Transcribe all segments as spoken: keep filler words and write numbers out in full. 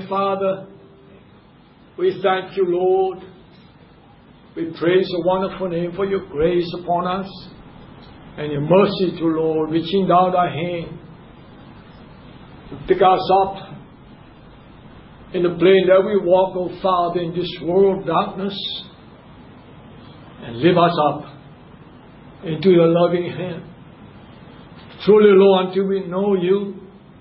Heavenly Father, we thank you, Lord. We praise your wonderful name for your grace upon us and your mercy to Lord, reaching down thy hand to pick us up in the plane that we walk, O Father, in this world of darkness, and lift us up into your loving hand. Truly, Lord, until we know you,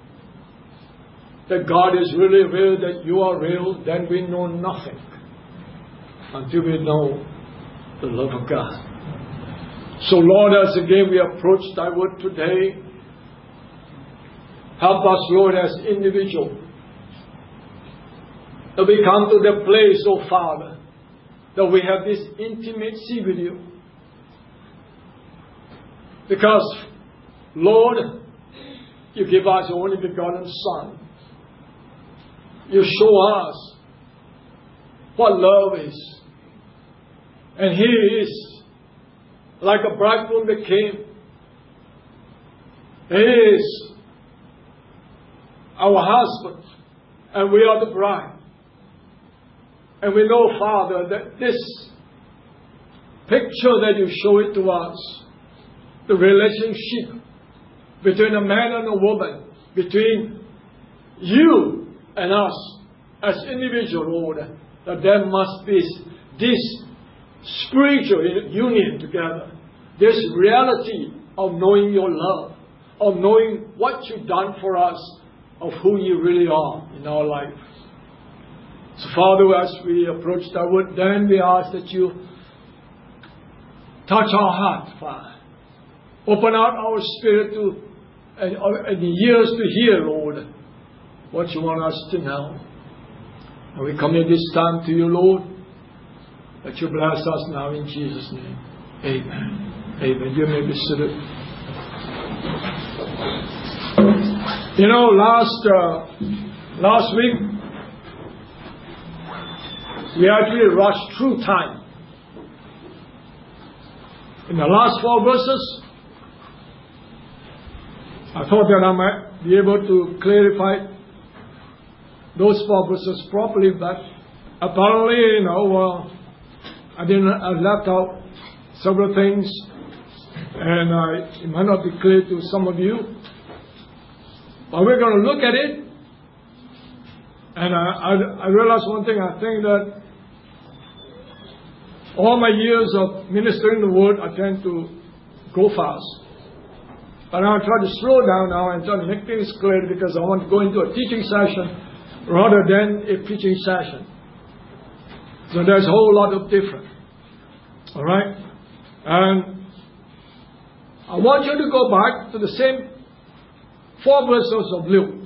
that God is really real, that you are real, then we know nothing until we know the love of God. So, Lord, as again we approach thy word today, help us, Lord, as individuals, that we come to the place, oh Father, that we have this intimacy with you. Because, Lord, you give us your only begotten Son. You show us what love is. And He is like a bridegroom that came. He is our husband, and we are the bride. And we know, Father, that this picture that you show it to us, the relationship between a man and a woman, between you and us as individual, Lord, that there must be this spiritual union together, this reality of knowing your love, of knowing what you've done for us, of who you really are in our life. So, Father, as we approach that word, then we ask that you touch our heart, Father. Open out our spirit to and, and the ears to hear, Lord, what you want us to know. And we commit this time to you, Lord, that you bless us now in Jesus' name. Amen. Amen. You may be seated. You know, last uh, last week, we actually rushed through time. In the last four verses, I thought that I might be able to clarify those four verses properly, but apparently, you know, uh, I didn't. I left out several things, and uh, it might not be clear to some of you. But we're going to look at it, and I, I, I realized one thing. I think that all my years of ministering the word, I tend to go fast. But I'll try to slow down now and try to make things clear, because I want to go into a teaching session rather than a preaching session. So there's a whole lot of difference. All right? And I want you to go back to the same four verses of Luke.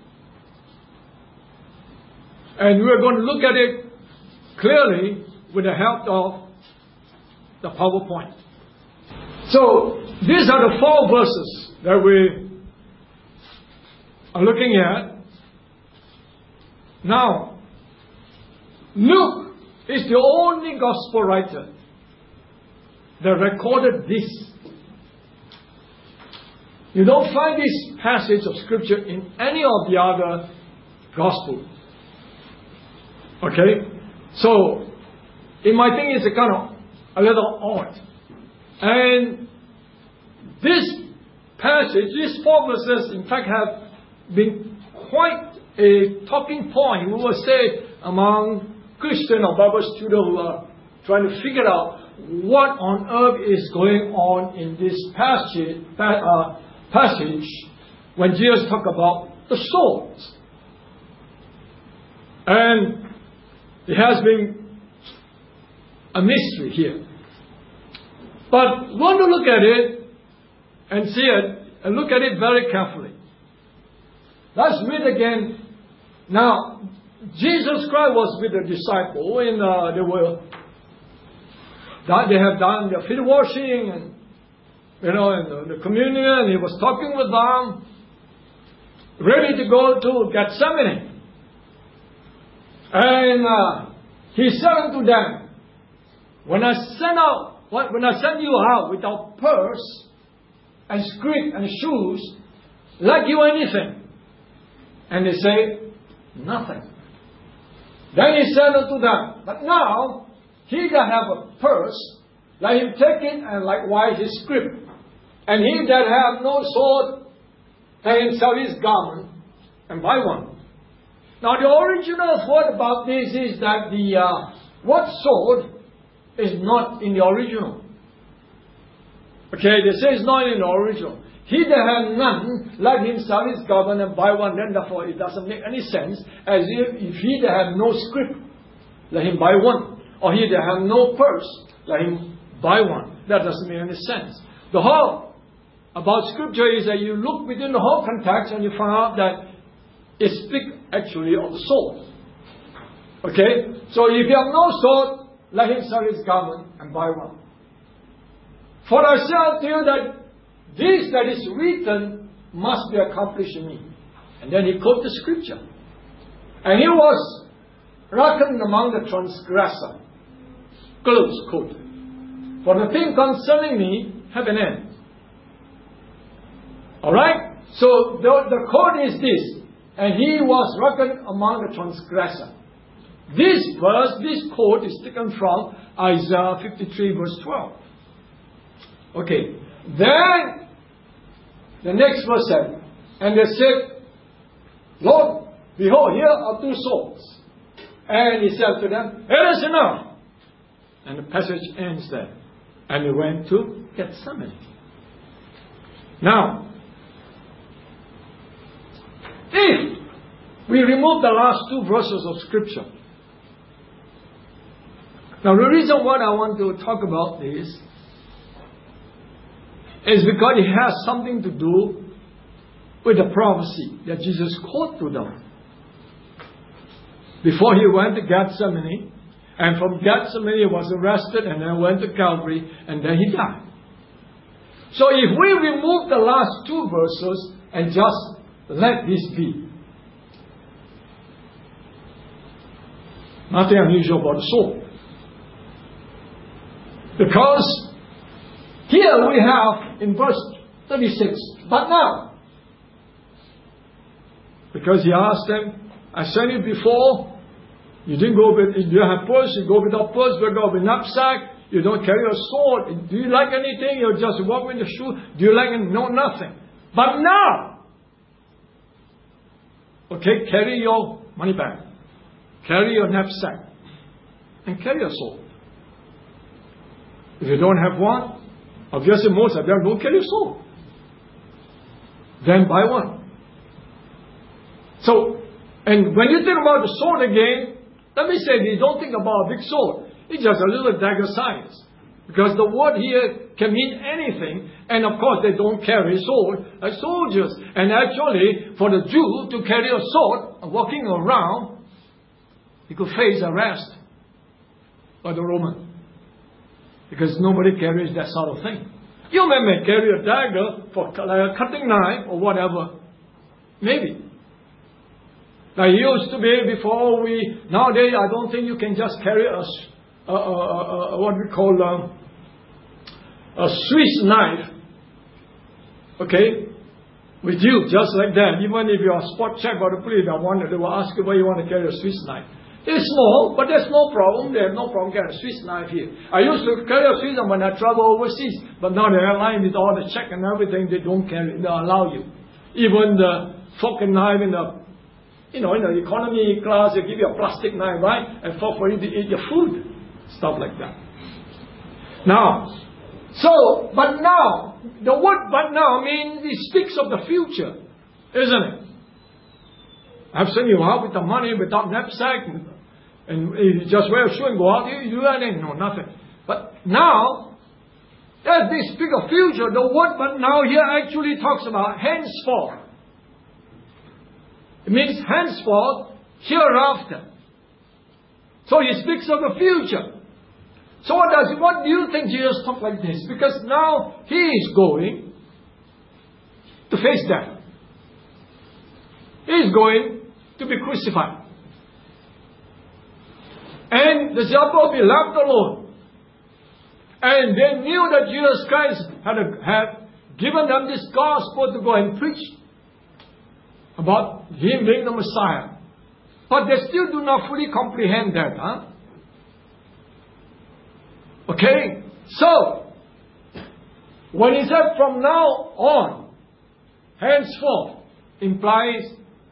And we're going to look at it clearly with the help of the PowerPoint. So, these are the four verses that we are looking at. Now, Luke is the only gospel writer that recorded this. You don't find this passage of scripture in any of the other gospels. Okay? So, in my thing, it's a kind of a little odd. And this passage, these four verses, in fact, have been quite a talking point, we will say, among Christian or Bible students who are trying to figure out what on earth is going on in this passage, uh, passage when Jesus talk about the souls. And it has been a mystery here. But we want to look at it and see it and look at it very carefully. Let's read again. Now, Jesus Christ was with the disciples, and uh, they were they have done their feet washing and you know and the, the communion. And he was talking with them, ready to go to Gethsemane. And uh, he said unto them, "When I send out, when I send you out without purse and scrip and shoes, lack you anything?" And they say, "Nothing." Then he said unto them, But now, he that have a purse, let him take it, and likewise his scrip. And he that hath no sword, let him sell his garment, and buy one. Now the original thought about this is that the uh, word sword is not in the original. Okay, they say it's not in the original. He that hath none, let him sell his garment and buy one. Then therefore it doesn't make any sense, as if, if he that hath no scrip, let him buy one. Or he that hath no purse, let him buy one. That doesn't make any sense. The whole about scripture is that you look within the whole context and you find out that it speaks actually of the sword. Okay? So if you have no sword, let him sell his garment and buy one. For I say unto you that this that is written must be accomplished in me. And then he quoted the scripture. And he was reckoned among the transgressors. Close quote. For the thing concerning me have an end. Alright? So the, the quote is this. And he was reckoned among the transgressors. This verse, this quote is taken from Isaiah fifty-three verse twelve. Okay. Then, the next verse said, And they said, Lord, behold, here are two swords. And he said to them, It is enough. And the passage ends there. And they went to Gethsemane. Now, if we remove the last two verses of Scripture, now the reason why I want to talk about this is because it has something to do with the prophecy that Jesus quoted to them. Before he went to Gethsemane, and from Gethsemane he was arrested and then went to Calvary and then he died. So if we remove the last two verses and just let this be, nothing unusual about the sword. Because here we have in verse thirty-six, but now, because he asked them, I sent you before, you didn't go with, you have purse, you go without purse, you go with knapsack, you don't carry a sword. Do you like anything? You just walk with the shoe. Do you like it? No, nothing. But now, okay, carry your money bag, carry your knapsack, and carry a sword. If you don't have one, obviously most of them don't carry a sword. Then buy one. So, and when you think about the sword again, let me say, you don't think about a big sword. It's just a little dagger size. Because the word here can mean anything. And of course, they don't carry a sword like soldiers. And actually, for the Jew to carry a sword walking around, he could face arrest by the Roman. Because nobody carries that sort of thing. You may, may carry a dagger for like a cutting knife or whatever. Maybe. Now, it used to be before we, nowadays I don't think you can just carry a, a, a, a, a what we call a, a Swiss knife, okay, with you, just like that. Even if you are spot checked by the police, they wonder, they will ask you why you want to carry a Swiss knife. It's small, but there's no problem. They have no problem carrying a Swiss knife here. I used to carry a Swiss knife when I travel overseas, but now the airline with all the check and everything, they don't carry, they allow you. Even the fork and knife in the You know, in the economy class, they give you a plastic knife, right? And fork for you to eat your food. Stuff like that. Now, so, but now, the word but now means it speaks of the future, isn't it? I've seen you out with the money, without knapsack, and, and you just wear a shoe and go out, you do anything, no, nothing. But now, as they speak of future, the word but now here actually talks about henceforth. It means henceforth, hereafter. So he speaks of the future. So what does what do you think Jesus talked like this? Because now he is going to face death. He is going to be crucified. And the disciples will be left alone. And they knew that Jesus Christ had, a, had given them this gospel to go and preach about him being the Messiah. But they still do not fully comprehend that. Huh? Okay? So, when he said from now on, henceforth, implies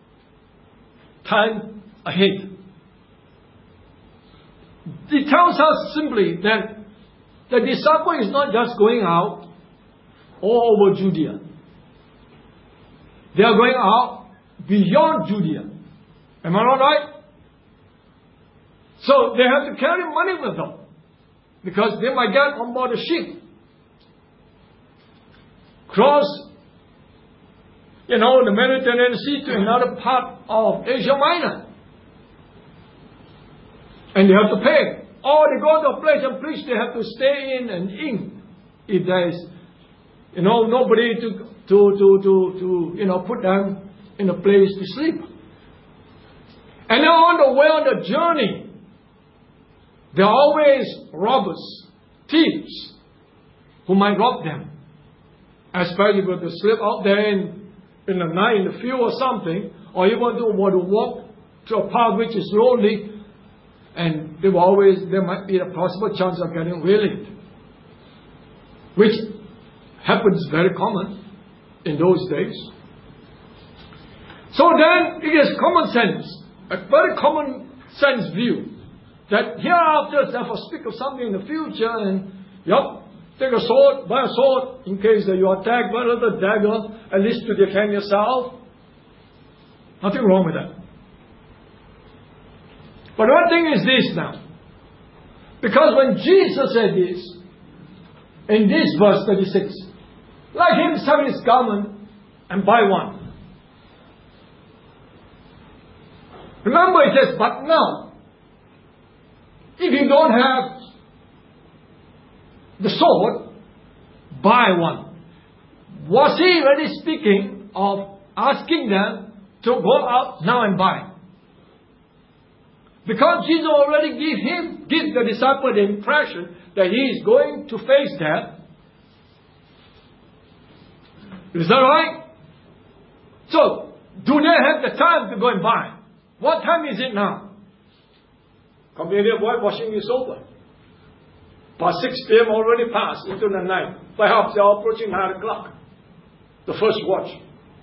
time ahead. It tells us simply that the disciple is not just going out all over Judea. They are going out beyond Judea. Am I not right? So they have to carry money with them, because they might get on board a ship, cross, you know, the Mediterranean Sea to another part of Asia Minor. And they have to pay. Or they go to a place and preach, they have to stay in and in. If there is, you know, nobody to, to, to, to, to, you know, put them in a place to sleep. And then on the way on the journey, there are always robbers, thieves, who might rob them. Especially if they slip out there in, in the night, in the field or something, or you want to, want to walk to a path which is lonely, and there will always, there might be a possible chance of getting waylaid, which happens very common in those days. So then, it is common sense, a very common sense view, that hereafter, therefore, speak of something in the future, and, yup, take a sword, buy a sword, in case that you are attacked by another dagger, at least to defend yourself. Nothing wrong with that. But one thing is this now. Because when Jesus said this, in this verse thirty-six, let him sell his garment and buy one. Remember it says, but now, if you don't have the sword, buy one. Was he really speaking of asking them to go out now and buy? Because Jesus already gave him, give the disciple the impression that he is going to face death. Is that right? So, do they have the time to go and buy? What time is it now? Community of whitewashing is over. Past six p.m. already passed into the night. Perhaps they are approaching nine o'clock. The first watch.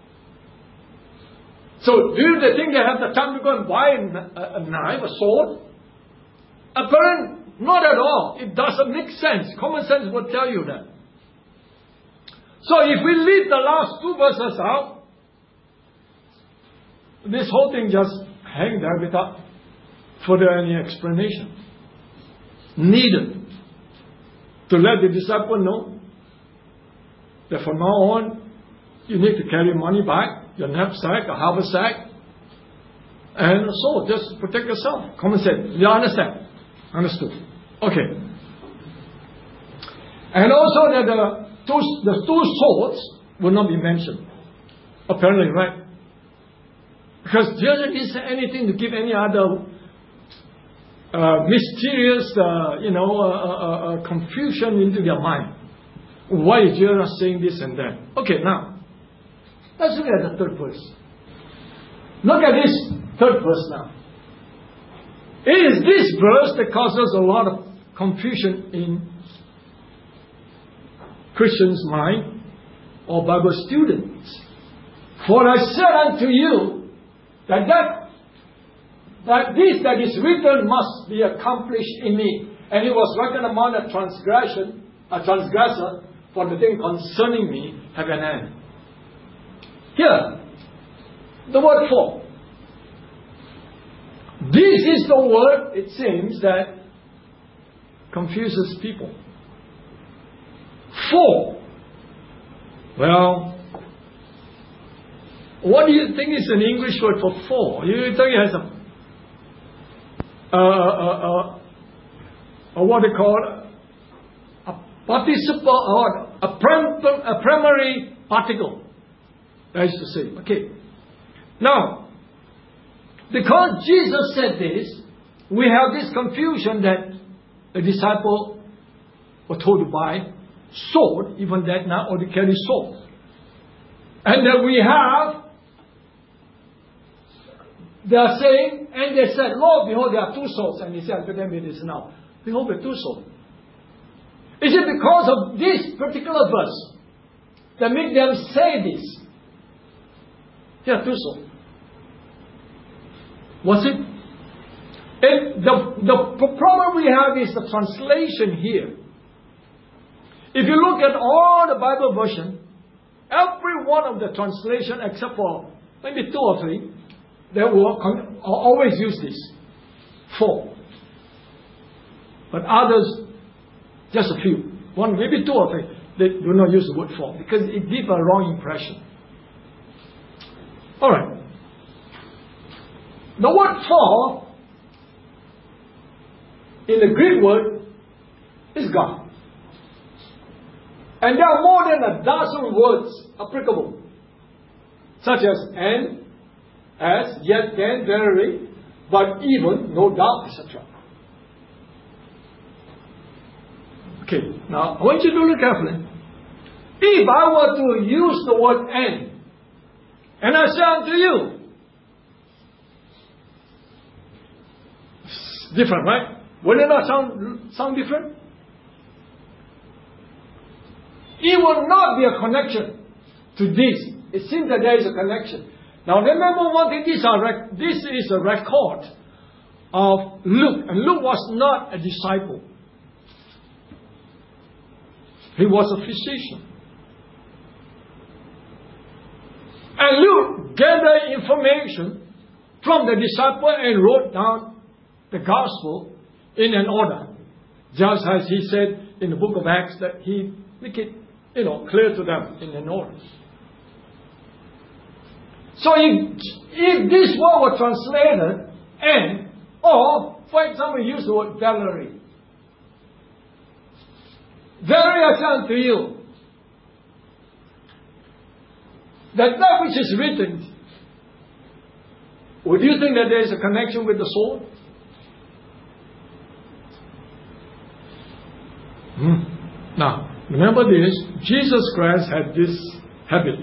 So, do you think they have the time to go and buy a, a knife, a sword? Apparently, not at all. It doesn't make sense. Common sense will tell you that. So, if we leave the last two verses out, this whole thing just hangs there without further any explanation. Needed to let the disciple know that from now on, you need to carry money back, your knapsack, a haversack, and a sword, just protect yourself. Common sense. You understand? Understood. Okay. And also that the two, the two swords will not be mentioned. Apparently, right? Because Jesus didn't say anything to give any other uh, mysterious, uh, you know, uh, uh, uh, confusion into their mind. Why is Jesus saying this and that? Okay, now, let's look at the third verse. Look at this third verse now. It is this verse that causes a lot of confusion in Christians' mind or Bible students. For I said unto you that, that that this that is written must be accomplished in me. And he was reckoned among a transgression, a transgressor, for the thing concerning me have an end. Here, the word for. This is the word, it seems, that confuses people. For. Well, what do you think is an English word for for? You think it has a, uh, uh, uh, uh, what they call a participle or a, prim, a primary particle. That is to say, okay. Now, because Jesus said this, we have this confusion that the disciple were told to buy sword, even that now, or to carry sword. And that we have they are saying, and they said, Lord, behold, there are two souls. And he said to them, it is now. Behold, there are two souls. Is it because of this particular verse that make them say this? There are two souls. Was it? it the, the problem we have is the translation here. If you look at all the Bible version, every one of the translation except for maybe two or three, they will always use this. For. But others, just a few. One, maybe two or three, they do not use the word for because it gives a wrong impression. Alright. The word for in the Greek word is God. And there are more than a dozen words applicable, such as and, as, yet, then, verily, but even, no doubt, et cetera. Okay, now I want you to look carefully. If I were to use the word and, and I say unto you, it's different, right? Would it not sound, sound different? It will not be a connection to this. It seems that there is a connection. Now remember one thing, this, are rec- this is a record of Luke. And Luke was not a disciple. He was a physician. And Luke gathered information from the disciple and wrote down the gospel in an order. Just as he said in the book of Acts that he make it, you know, clear to them in an order. So if, if this word were translated and, or, for example, use the word Valerie. Verily I say unto you, that that which is written, would you think that there is a connection with the soul? Hmm. Now, remember this, Jesus Christ had this habit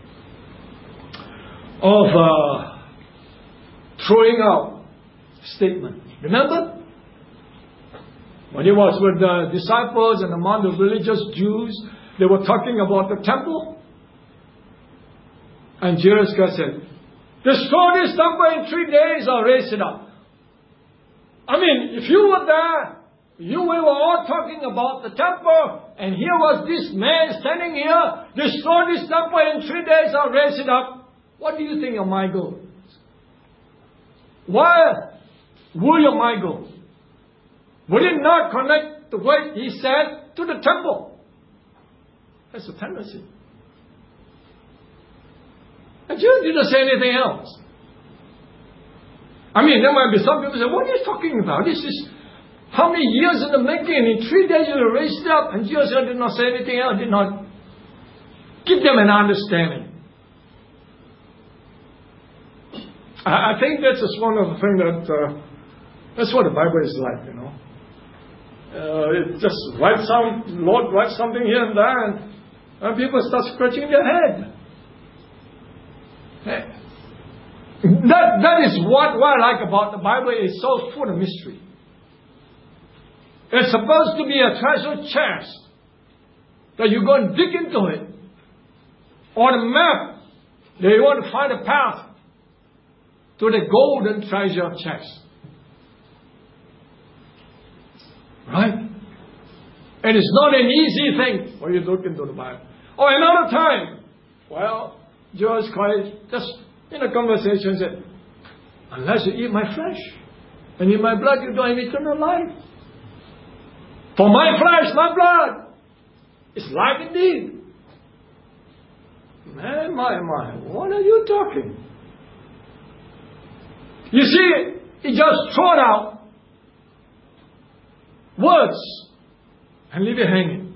of uh, throwing out statements. Remember? When he was with the disciples and among the religious Jews, they were talking about the temple. And Jesus Christ said, destroy this temple in three days, I'll raise it up. I mean, if you were there, you we were all talking about the temple, and here was this man standing here, destroy this temple in three days, I'll raise it up. What do you think your mind goes? Where will your mind go? Would it not connect the what he said to the temple? That's a tendency. And Jesus didn't say anything else. I mean, there might be some people say, what are you talking about? This is how many years in the making? In three days you raised it up. And Jesus did not say anything else, did not give them an understanding. I, I think that's just one of the things that, uh, that's what the Bible is like, you know. Uh, it just write some, Lord writes something here and there, and, and people start scratching their head. Hey. That, that is what, what I like about the Bible. It's so full of mystery. It's supposed to be a treasure chest that you go and dig into it. On a map, that you want to find a path to the golden treasure chest. Right? And it's not an easy thing when you look into the Bible. Or another time, well, Jesus Christ just in a conversation said, unless you eat my flesh and eat my blood, you don't have eternal life. For my flesh, my blood, is life indeed. Man, my, my, what are you talking? You see, he just thrown out words and leave it hanging.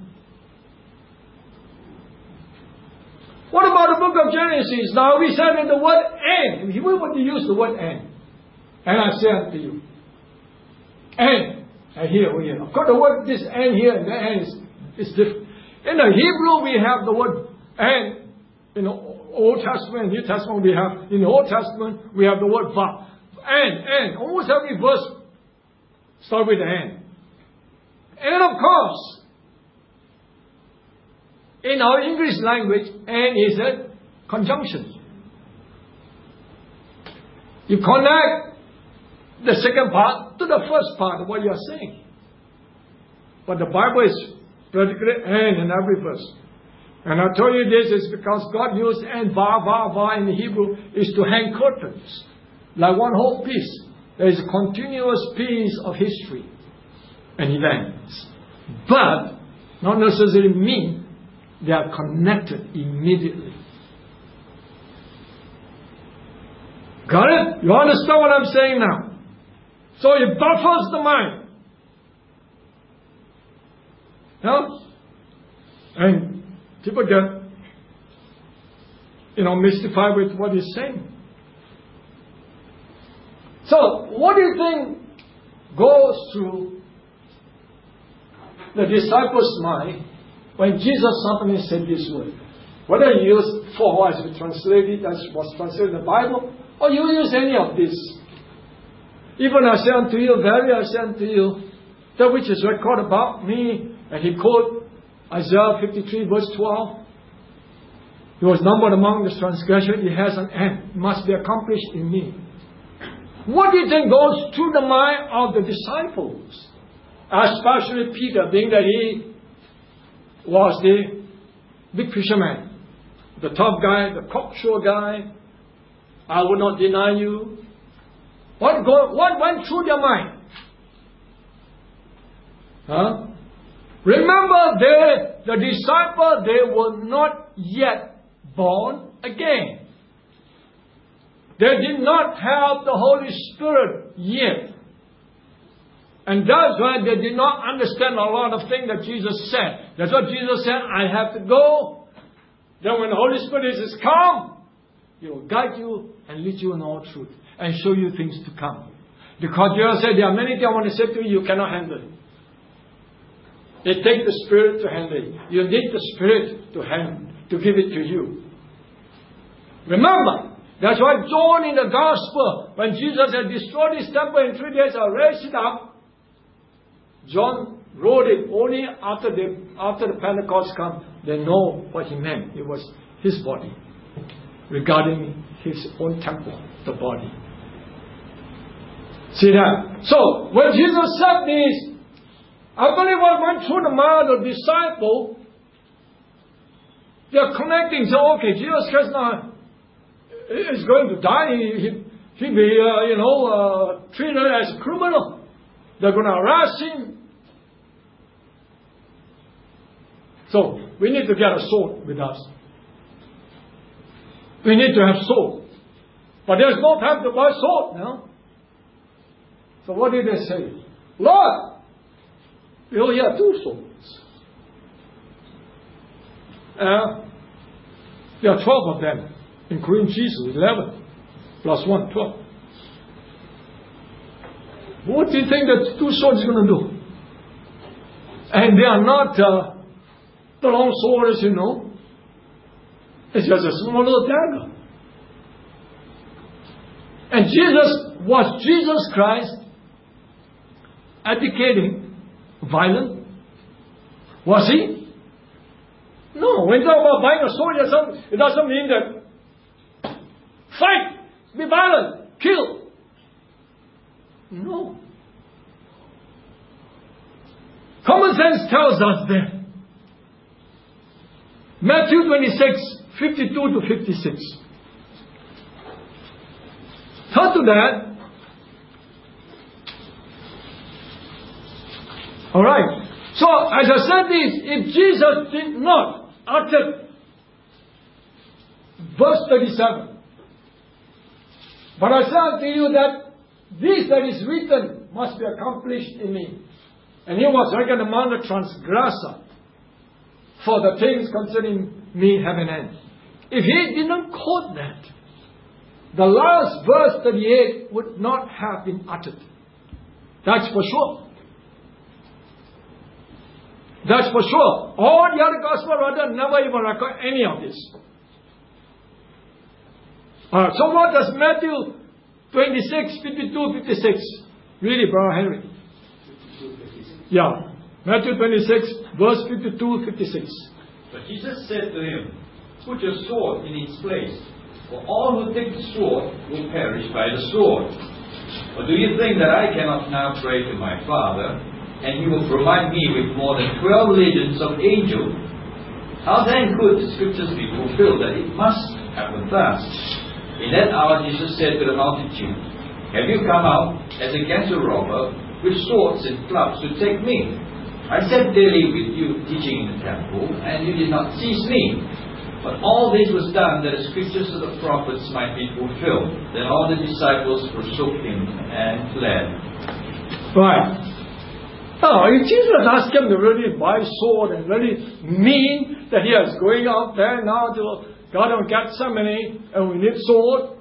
What about the book of Genesis? Now we said in the word and. We would use the word and. And I say unto you. And. And here, we here. Of course the word this and here and the and is, is different. In the Hebrew we have the word and. In the Old Testament and New Testament we have, in the Old Testament we have the word va. And, and. Almost every verse starts with and. And of course, in our English language, and is a conjunction. You connect the second part to the first part of what you are saying. But the Bible is practically and in every verse. And I tell you this is because God used and va, va, va in the Hebrew is to hang curtains. Like one whole piece. There is a continuous piece of history and events. But not necessarily mean they are connected immediately. Got it? You understand what I'm saying now? So it buffers the mind. No? And people get, you know, mystified with what he's saying. So, what do you think goes through the disciples' mind when Jesus suddenly said this word? Whether you use for as we translated, as was translated in the Bible, or you use any of this. Even I say unto you, verily I say unto you, that which is recorded about me, and he quote Isaiah fifty-three verse twelve. He was numbered among the transgressors, he has an end, must be accomplished in me. What do you think goes through the mind of the disciples? Especially Peter, being that he was the big fisherman, the tough guy, the cocksure guy. I will not deny you. What, go, what went through their mind? Huh? Remember, they, the disciples, they were not yet born again. They did not have the Holy Spirit yet. And that's why they did not understand a lot of things that Jesus said. That's what Jesus said, I have to go. Then when the Holy Spirit is come, He will guide you and lead you in all truth and show you things to come. Because Jesus said, there are many things I want to say to you, you cannot handle it. It takes the Spirit to handle it. You need the Spirit to handle, to give it to you. Remember, that's why John in the Gospel, when Jesus had destroyed his temple in three days and raised it up, John wrote it only after the, after the Pentecost come, they know what he meant. It was his body, regarding his own temple, the body. See that? So, when Jesus said this, I believe what went through the mind of the disciple, they are connecting. So, okay, Jesus Christ now is going to die. He, he, he'll be, uh, you know, uh, treated as a criminal. They're going to arrest him. So, we need to get a sword with us. We need to have sword. But there's no time to buy sword now. So what did they say? Lord, we only have two swords. Uh, there are twelve of them, including Jesus, eleven. Plus one, twelve. What do you think that two swords are going to do? And they are not uh, the long swords, you know. It's just a small little dagger. And Jesus, was Jesus Christ advocating violence? Was he? No. When you talk about buying a sword, it doesn't, it doesn't mean that fight, be violent, kill. No. Common sense tells us that. Matthew twenty-six, fifty-two to fifty-six. Turn to that. Alright. So, as I said this, if Jesus did not utter verse thirty-seven, but I say unto you that this that is written must be accomplished in me. And he was reckoned among the transgressor, for the things concerning me have an end. If he did not quote that, the last verse thirty-eight would not have been uttered. That's for sure. That's for sure. All the other gospel writers never even record any of this. Uh, so what does Matthew twenty-six, fifty-two, fifty-six. Read it, Brother Henry. Yeah. Matthew twenty-six, verse fifty-two, fifty-six. But Jesus said to him, put your sword in its place, for all who take the sword will perish by the sword. Or do you think that I cannot now pray to my Father, and He will provide me with more than twelve legions of angels? How then could the Scriptures be fulfilled that it must happen thus? In that hour Jesus said to the multitude, have you come out as against a robber with swords and clubs to take me? I sat daily with you teaching in the temple, and you did not seize me. But all this was done that the Scriptures of the prophets might be fulfilled. Then all the disciples forsook Him and fled. Right. Now, if Jesus asked him to really buy sword and really mean that he is going out there now to Garden of Gethsemane and we need sword.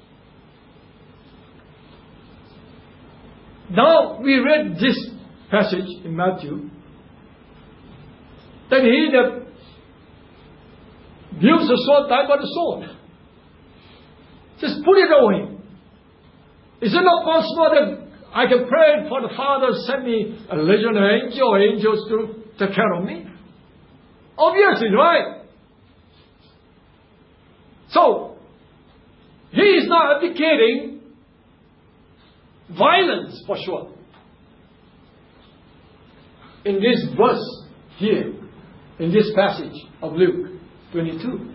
Now, we read this passage in Matthew that he that wields the sword died by the sword. Just put it away. Is it not possible that I can pray for the Father send me a legion of angels or angels to take care of me? Obviously, right? So, he is not advocating violence for sure. In this verse here, in this passage of Luke twenty-two.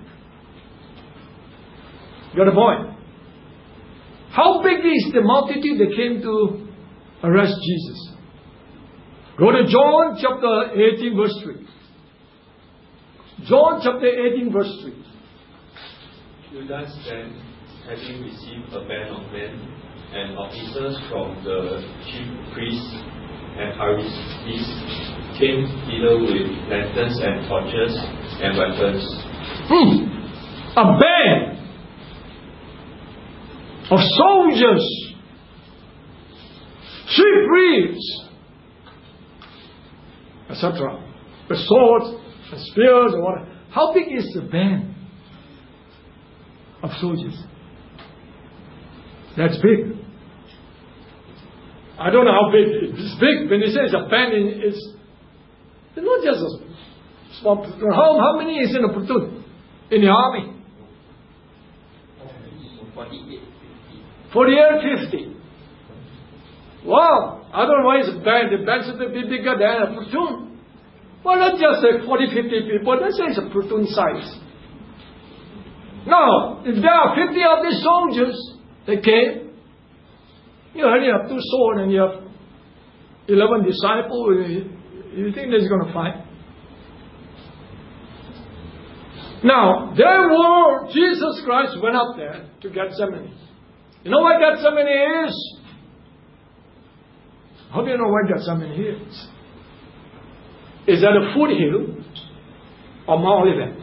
Got a point? How big is the multitude that came to arrest Jesus? Go to John chapter eighteen verse three. John chapter eighteen verse three. Judas then, having received a band of men and officers from the chief priests and Pharisees, came thither with lanterns and torches and weapons. Hmm. A band of soldiers, chief priests, et cetera, with swords and spears and whatever. How big is the band of soldiers? That's big. I don't know how big. It's big. When they say it's a band, it's, it's not just a small platoon. How, how many is in a platoon? In the army? forty-eight, fifty. Wow. I don't know why it's a band. The band should be bigger than a platoon. Well, not just like forty, fifty people. Let's say it's a platoon size. Now, if there are fifty of these soldiers that came, you only have two swords and you have eleven disciples. You think they're going to fight? Now, there were, Jesus Christ went up there to Gethsemane. You know what Gethsemane is? How do you know what Gethsemane is? It's at the foothill of Mount Olivet.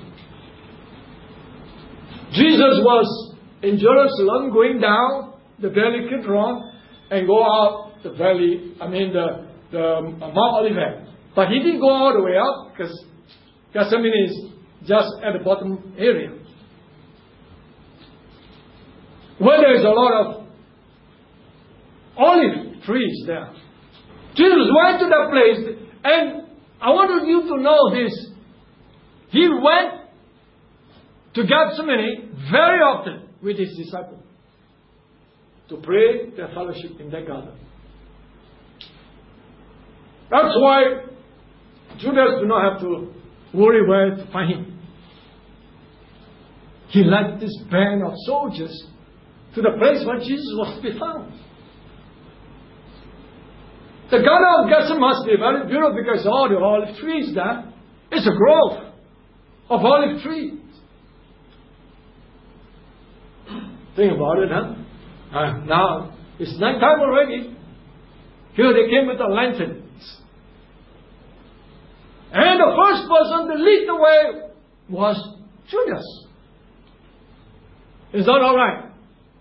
Jesus was in Jerusalem going down the valley Kidron and go out the valley, I mean the, the Mount Olivet. But he didn't go all the way up because Gethsemane is just at the bottom area, where there is a lot of olive trees there. Jesus went to that place, and I wanted you to know this. He went to Gethsemane very often with his disciples to pray their fellowship in that garden. That's why Judas do not have to worry where to find him. He led this band of soldiers to the place where Jesus was to be found. The Garden of Gethsemane must be very beautiful because all the olive trees there. It's a grove of olive trees. Think about it, huh? Uh, now, it's night time already. Here they came with the lanterns. And the first person to lead the way was Judas. Is that all right?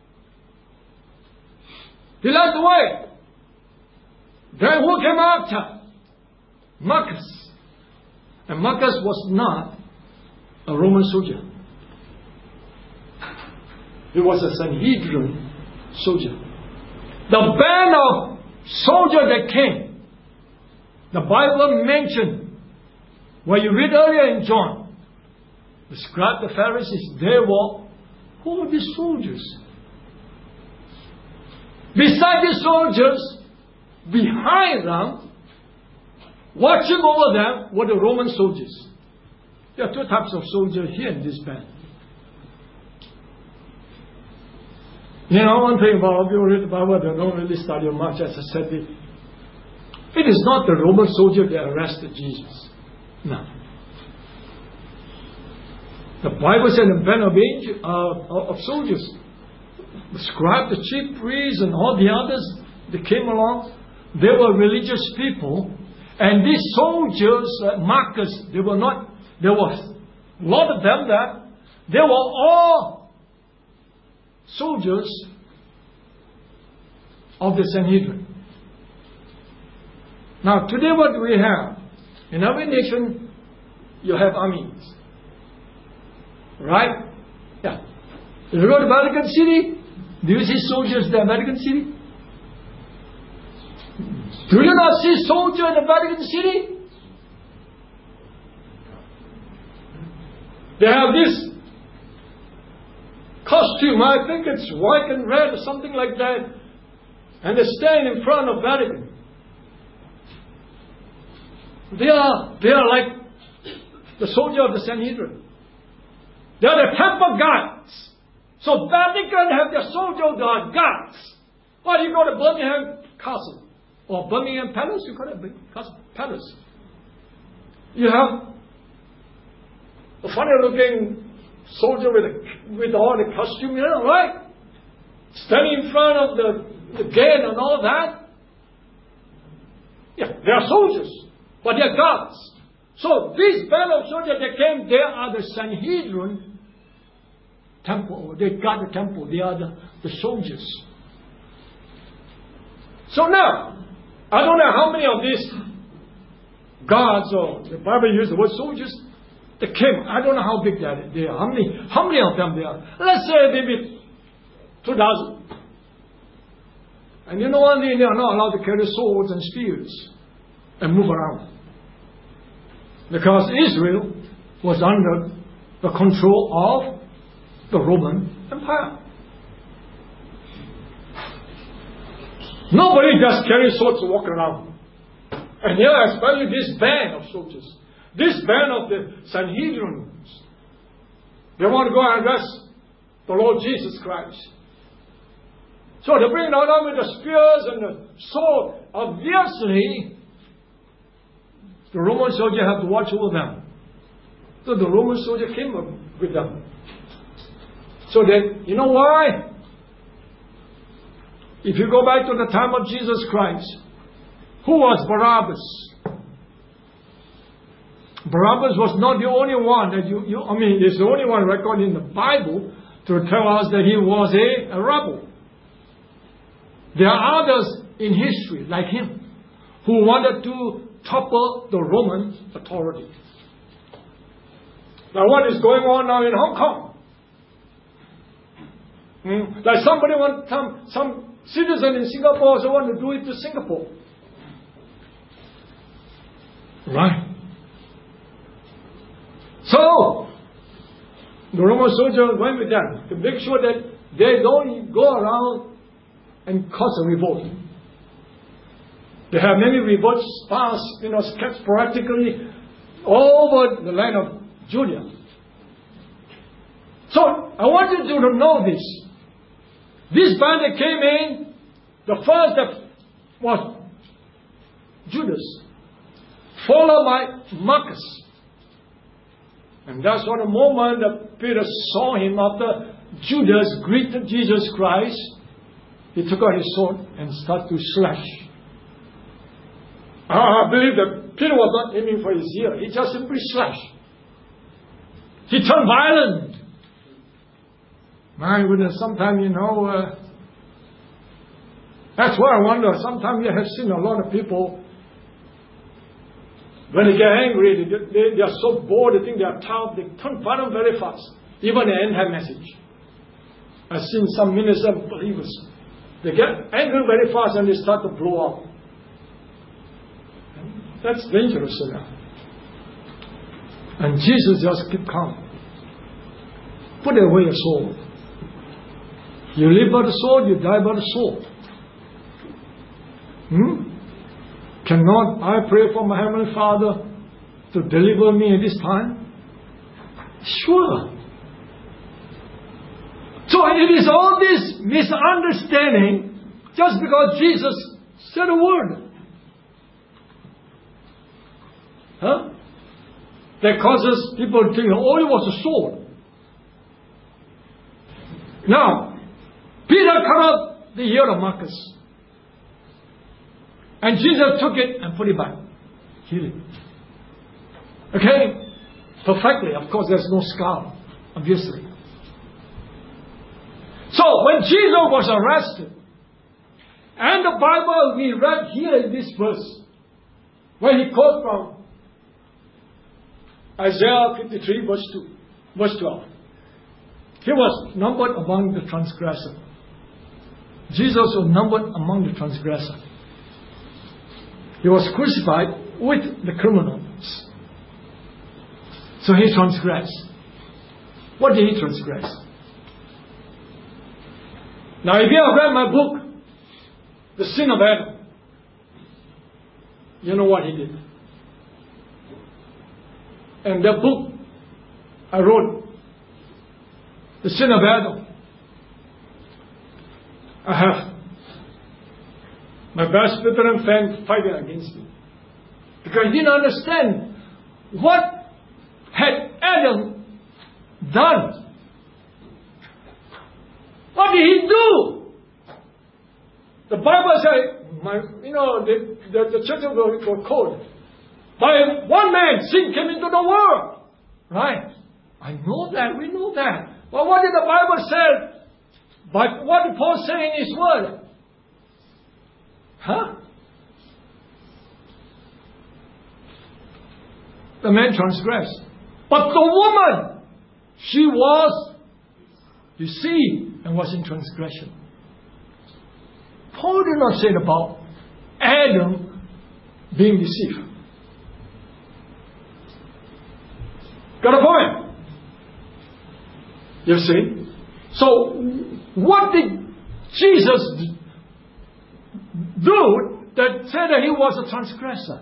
He led the way. Then who came after? Marcus. And Marcus was not a Roman soldier. He was a Sanhedrin soldier. The band of soldiers that came, the Bible mentioned, when you read earlier in John, the scribes, the Pharisees, they were, who were these soldiers? Beside the soldiers, behind them, watching over them, were the Roman soldiers. There are two types of soldiers here in this band. You know, one thing about people read the Bible, they don't really study much, as I said. It, it is not the Roman soldier that arrested Jesus. No. The Bible said a band of, angel, uh, of soldiers, the scribes, the chief priests, and all the others, they came along. They were religious people. And these soldiers, uh, Marcus, they were not, there was a lot of them that, they were all soldiers of the Sanhedrin. Now, today what do we have? In every nation, you have armies. Right? Yeah. If you go to Vatican City, do you see soldiers in the Vatican City? Do you not see soldiers in the Vatican City? They have this costume, I think it's white and red or something like that, and they stand in front of Vatican. They are, they are like the soldier of the Sanhedrin. They are the temple guards. So Vatican have their soldiers, they are guards. Or you go to Birmingham Castle, or Birmingham Palace, you call it Castle, Palace. You have a funny looking soldier with a, with all the costume, you know, right? Standing in front of the, the gate and all that. Yeah, they are soldiers, but they are guards. So this band of soldiers that came, they are the Sanhedrin temple. They guard the temple. They are the, the soldiers. So now, I don't know how many of these guards, or the Bible uses the word soldiers, they came. I don't know how big they are. How many, how many of them there are? Let's say maybe two thousand. And you know what? They are not allowed to carry swords and spears and move around. Because Israel was under the control of the Roman Empire. Nobody just carries swords to walk around. And here, especially this band of soldiers, this band of the Sanhedrin, they want to go and arrest the Lord Jesus Christ. So they bring out them with the spears and the sword. Obviously, the Roman soldier have to watch over them. So the Roman soldier came up with them. So that, you know why? If you go back to the time of Jesus Christ, who was Barabbas? Barabbas was not the only one that you, you I mean, it's the only one recorded in the Bible to tell us that he was a, a rebel. There are others in history like him who wanted to topple the Roman authority. Now what is going on now in Hong Kong? Hmm? Like somebody want some some citizen in Singapore also want to do it to Singapore. Right. So the Roman soldiers went with them to make sure that they don't go around and cause a revolt. They have many revolts passed, you know, kept sporadically over the land of Judea. So I want you to know this. This band that came in, the first that was Judas, followed by Marcus. And that's what the moment that Peter saw him after Judas greeted Jesus Christ, he took out his sword and started to slash. I believe that Peter was not aiming for his ear. He just simply slashed. He turned violent. My goodness, sometimes, you know, uh, that's why I wonder, sometimes you have seen a lot of people, when they get angry, they, they, they are so bored, they think they are tough, they turn violent very fast. Even the end-time message. I've seen some ministers, believers, They get angry very fast and they start to blow up. That's dangerous enough. And Jesus just keep calm. Put away your sword. You live by the sword, you die by the sword. Hmm? Cannot I pray for my Heavenly Father to deliver me at this time? Sure. So it is all this misunderstanding just because Jesus said a word. Huh? That causes people to think, oh, it was a sword. Now, Peter cut off the ear of Malchus. And Jesus took it and put it back. Healed it. Okay? Perfectly. Of course, there's no scar. Obviously. So, when Jesus was arrested, and the Bible we read here in this verse, where he quotes from Isaiah fifty-three, verse two, verse twelve. He was numbered among the transgressors. Jesus was numbered among the transgressors. He was crucified with the criminals. So he transgressed. What did he transgress? Now, if you have read my book, The Sin of Adam, you know what he did. And that book I wrote, The Sin of Adam, I have my best veteran friend fighting against me. Because he didn't understand what had Adam done. What did he do? The Bible says, my, you know, the, the, the church of God were called. By one man, sin came into the world. Right? I know that, we know that. But what did the Bible say? But what did Paul say in his word? Huh? The man transgressed. But the woman, she was deceived and was in transgression. Paul did not say about Adam being deceived. Got a point? You see? So, what did Jesus do that said that he was a transgressor?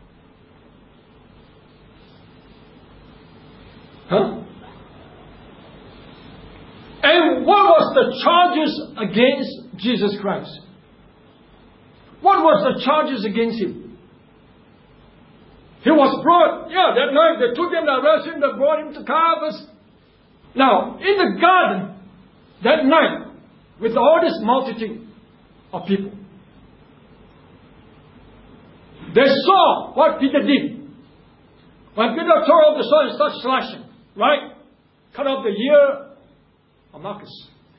Huh? And what was the charges against Jesus Christ? What was the charges against him? He was brought, yeah, that night they took him, they arrested him, they brought him to Caiaphas. Now, in the garden, that night, with all this multitude of people, they saw what Peter did. When Peter tore off the sword and started slashing, right? Cut off the ear of Malchus.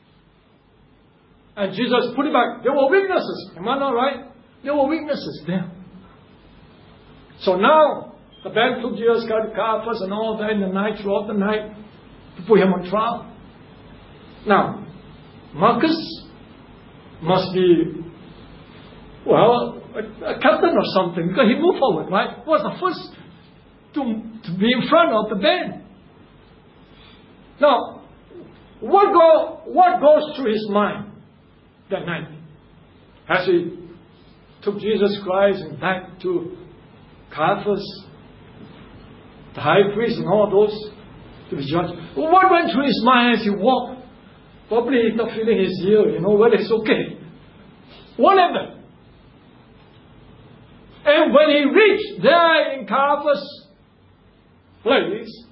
And Jesus put it back. There were witnesses. Am I not right? There were witnesses there. So now, the band took Jesus, got to Caiaphas and all that in the night, throughout the night, to put him on trial. Now, Malchus must be, well, a, a captain or something, because he moved forward, right? He was the first to, to be in front of the band. Now, what, go, what goes through his mind that night? As he took Jesus Christ and back to Caiaphas, the high priest and all those to be judged. What went through his mind as he walked? Probably he's not feeling his ear, you know, well, it's okay. Whatever. And when he reached there in Caiaphas' place,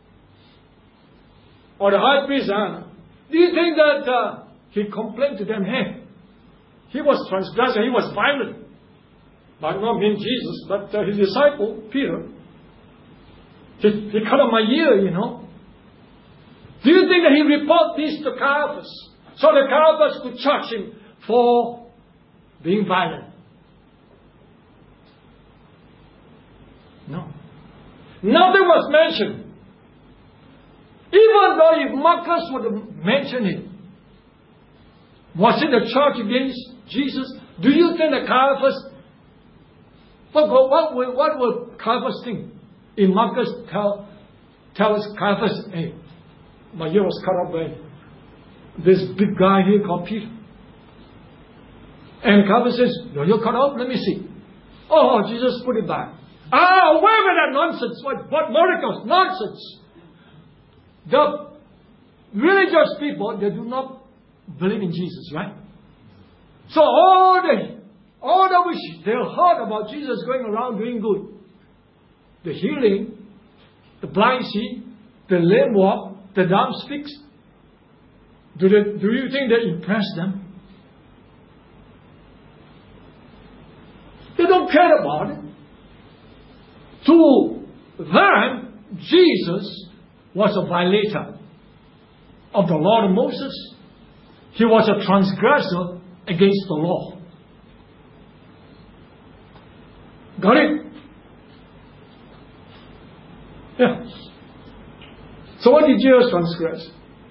or the high priest, uh, do you think that uh, he complained to them, hey, he was transgressor, he was violent. But not mean Jesus, but uh, his disciple, Peter. He, he cut off my ear, you know. Do you think that he reported this to Caiaphas? So that Caiaphas could charge him for being violent? No. Nothing was mentioned. Even though if Marcus would have mentioned it, Was it a charge against Jesus? Do you think that Caiaphas, what, what, what, what would Caiaphas think? If Marcus tell, tells Caiaphas, hey, my ear was cut off by this big guy here called Peter. And Caiaphas says, your ear cut off? Let me see. Oh, Jesus put it back. Ah, away with that nonsense. What, what miracles? Nonsense. The religious people, they do not believe in Jesus, right? So all the, all the which they heard about Jesus going around doing good, the healing, the blind see, the lame walk, the dumb speaks, do, they, do you think they impress them? They don't care about it. To them, Jesus was a violator of the law of Moses. He was a transgressor against the law. Got it? Yeah. So what did Jesus transgress?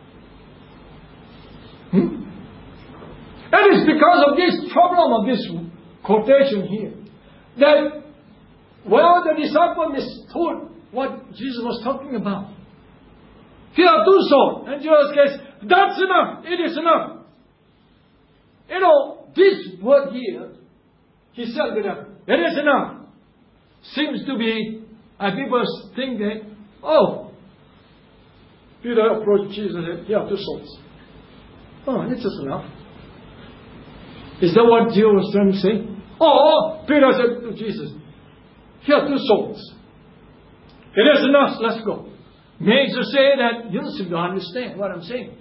Hmm? That is because of this problem of this quotation here. That, well, the disciple mistook what Jesus was talking about. Here, do so. And Jesus says, that's enough. It is enough. You know, this word here, he said to them, it is enough. Seems to be, and people think that, oh, Peter approached Jesus and said, here, two swords. Oh, it's just enough. Is that what Jesus was trying to say? Oh, Peter said to Jesus, here, two swords. It is enough, let's go. Means to say that you seem to understand what I'm saying.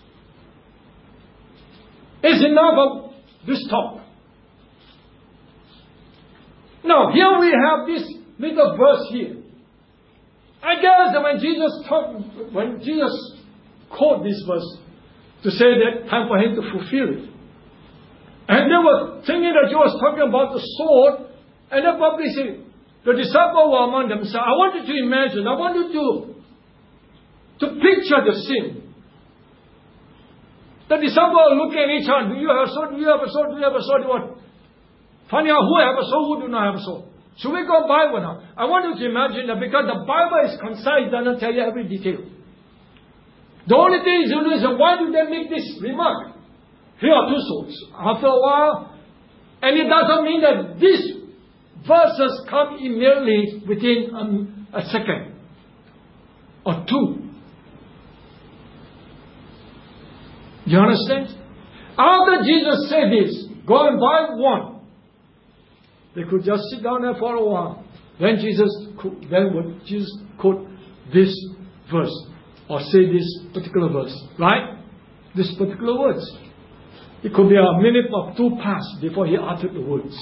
It's enough of this talk. Now, here we have this little verse here. I guess that when Jesus talked, when Jesus quoted this verse to say that time for him to fulfill it, and they were thinking that he was talking about the sword, and they probably said, the disciples were among themselves. I want you to imagine, I want you to, to picture the scene. The disciples are looking at each other. Do you have a sword? Do you have a sword? Do you have a sword? Do you want? Find out who have a sword, who do not have a sword. Should we go Bible now? I want you to imagine that because the Bible is concise, it doesn't tell you every detail. The only thing is, you know, why do they make this remark? Here are two swords. After a while, and it doesn't mean that these verses come immediately within um, a second or two. You understand? After Jesus said this, go and buy one. They could just sit down there for a while. Then Jesus, then would Jesus quote this verse or say this particular verse, right? This particular words. It could be a minute or two passed before he uttered the words.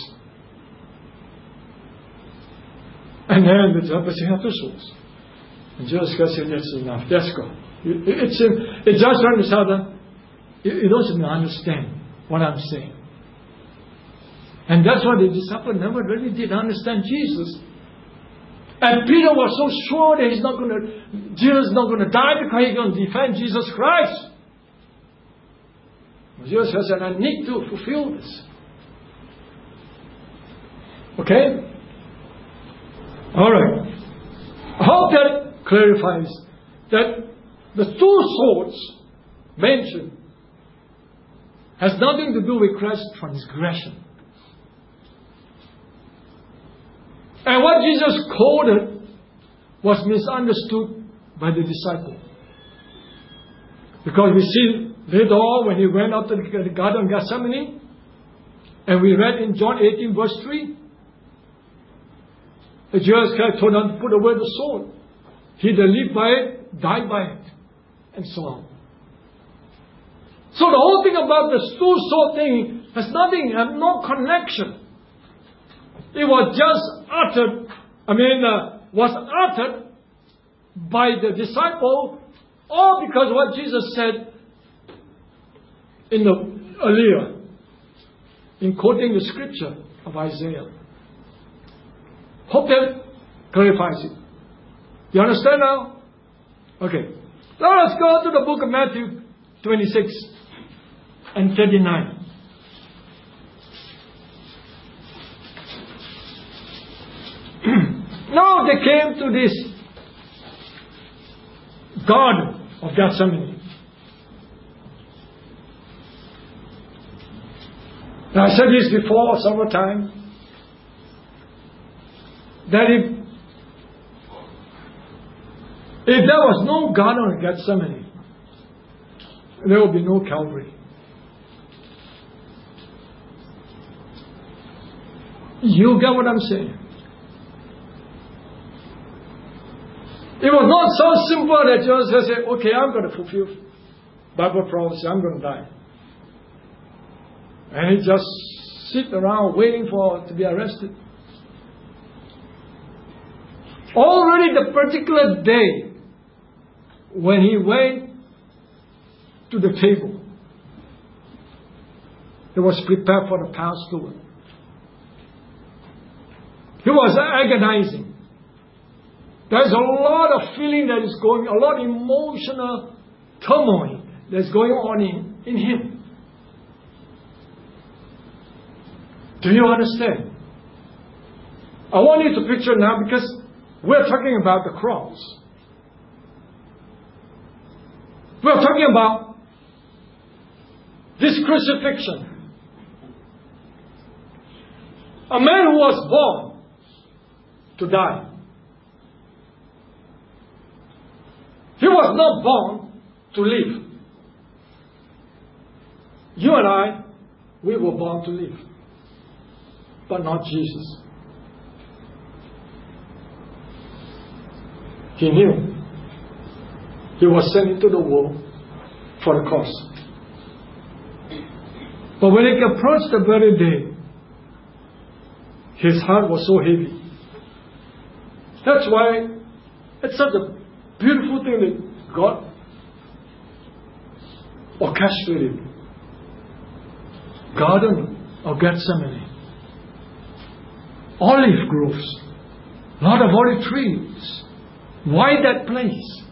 And then the disciples said, have two swords. And Jesus said, that's enough. Let's go. It, it's, it's just trying to tell them, you, you don't seem to understand what I'm saying. And that's why the disciples never really did understand Jesus. And Peter was so sure that he's not going to, Jesus is not going to die because he's going to defend Jesus Christ. Jesus said, I need to fulfill this. Okay? Alright. I hope that clarifies that the two swords mentioned has nothing to do with Christ's transgression. And what Jesus quoted was misunderstood by the disciple. Because we see later on when he went out to the Garden of Gethsemane, and we read in John eighteen verse three, that Jesus Christ told them to put away the sword. He that lived by it, died by it, and so on. So the whole thing about the two sword thing has nothing, has no connection. It was just uttered, I mean, uh, was uttered by the disciple, all because of what Jesus said in the earlier, in quoting the scripture of Isaiah. Hope that clarifies it. You understand now? Okay. Now let's go to the book of Matthew twenty-six. and thirty-nine. Now they came to this Garden of Gethsemane. Now, I said this before several times, that if, if there was no Garden of Gethsemane, there would be no Calvary. You get what I'm saying? It was not so simple that Joseph said, okay, I'm going to fulfill Bible prophecy, I'm going to die. And he just sit around waiting for to be arrested. Already the particular day when he went to the table, he was prepared for the Passover. He was agonizing. There's a lot of feeling that is going, a lot of emotional turmoil that's going on in, in him. Do you understand? I want you to picture now, because we're talking about the cross. We're talking about this crucifixion. A man who was born to die. He was not born to live. You and I, we were born to live. But not Jesus. He knew he was sent into the world for the cause. But when it approached the very day, his heart was so heavy. That's why it's such a beautiful thing that God orchestrated. Garden of Gethsemane. Olive groves. A lot of olive trees. Why that place?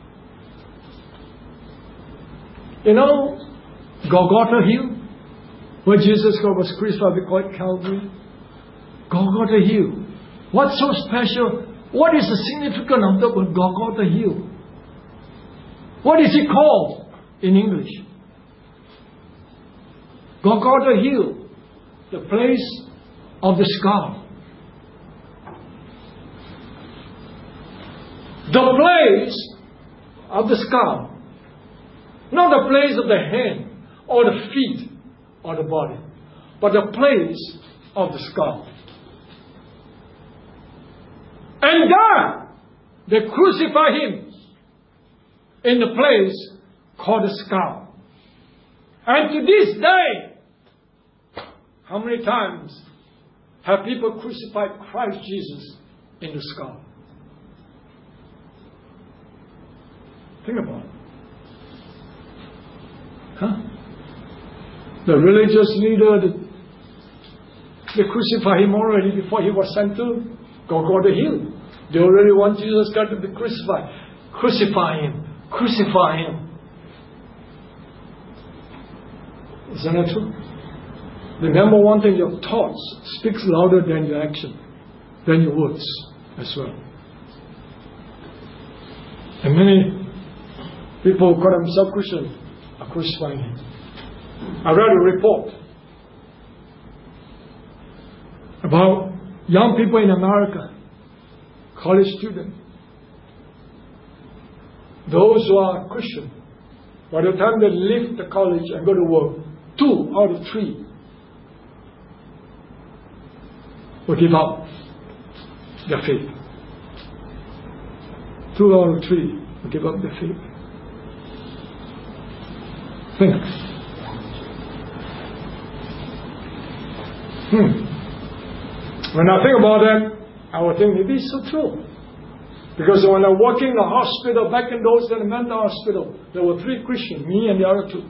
You know, Golgotha Hill, where Jesus Christ was crucified, we call it Calvary. Golgotha Hill. What's so special? What is the significance of the word Golgotha Hill? What is it called in English? Golgotha Hill, the place of the skull. The place of the skull. Not the place of the hand or the feet or the body, but the place of the skull. And there, they crucify him in the place called the skull. And to this day, how many times have people crucified Christ Jesus in the skull? Think about it. Huh? The religious leader, the, they crucified him already before he was sent to Golgotha Hill. They already want Jesus Christ to be crucified. Crucify him. Crucify him. Isn't that true? Remember one thing, your thoughts speaks louder than your action, than your words as well. And many people who call themselves Christian are crucifying him. I read a report about young people in America, college students, those who are Christian, by the time they leave the college and go to work, two out of three will give up their faith. Two out of three will give up their faith. Think. Hmm. When I think about that, I would think maybe it's so true. Because when I was working in the hospital, back in those days, the mental hospital, there were three Christians, me and the other two.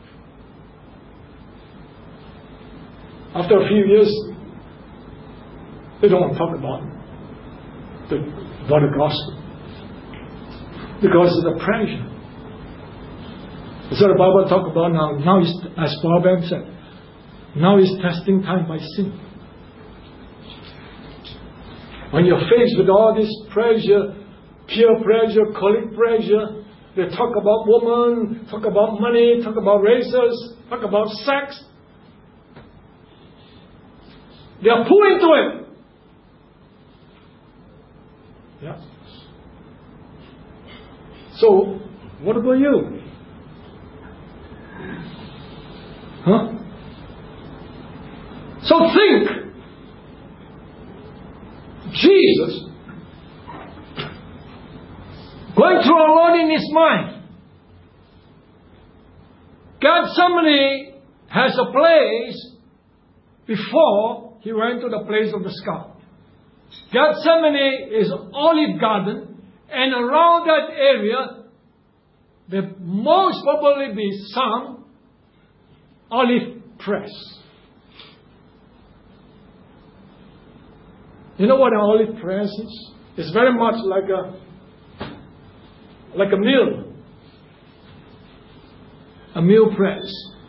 After a few years, they don't want to talk about the, about the gospel. Because of the pressure. That's what the Bible talk about now. Now is, as Paul Ben said, now is testing time by sin. When you're faced with all this pressure, peer pressure, colleague pressure, they talk about women, talk about money, talk about races, talk about sex. They are pulled into it. Yeah. So, what about you? Huh? So think. Jesus going through a lot in his mind. Gethsemane has a place before he went to the place of the skull. Gethsemane is olive garden, and around that area there most probably be some olive press. You know what an olive press is? It's very much like a like a mill. A mill press.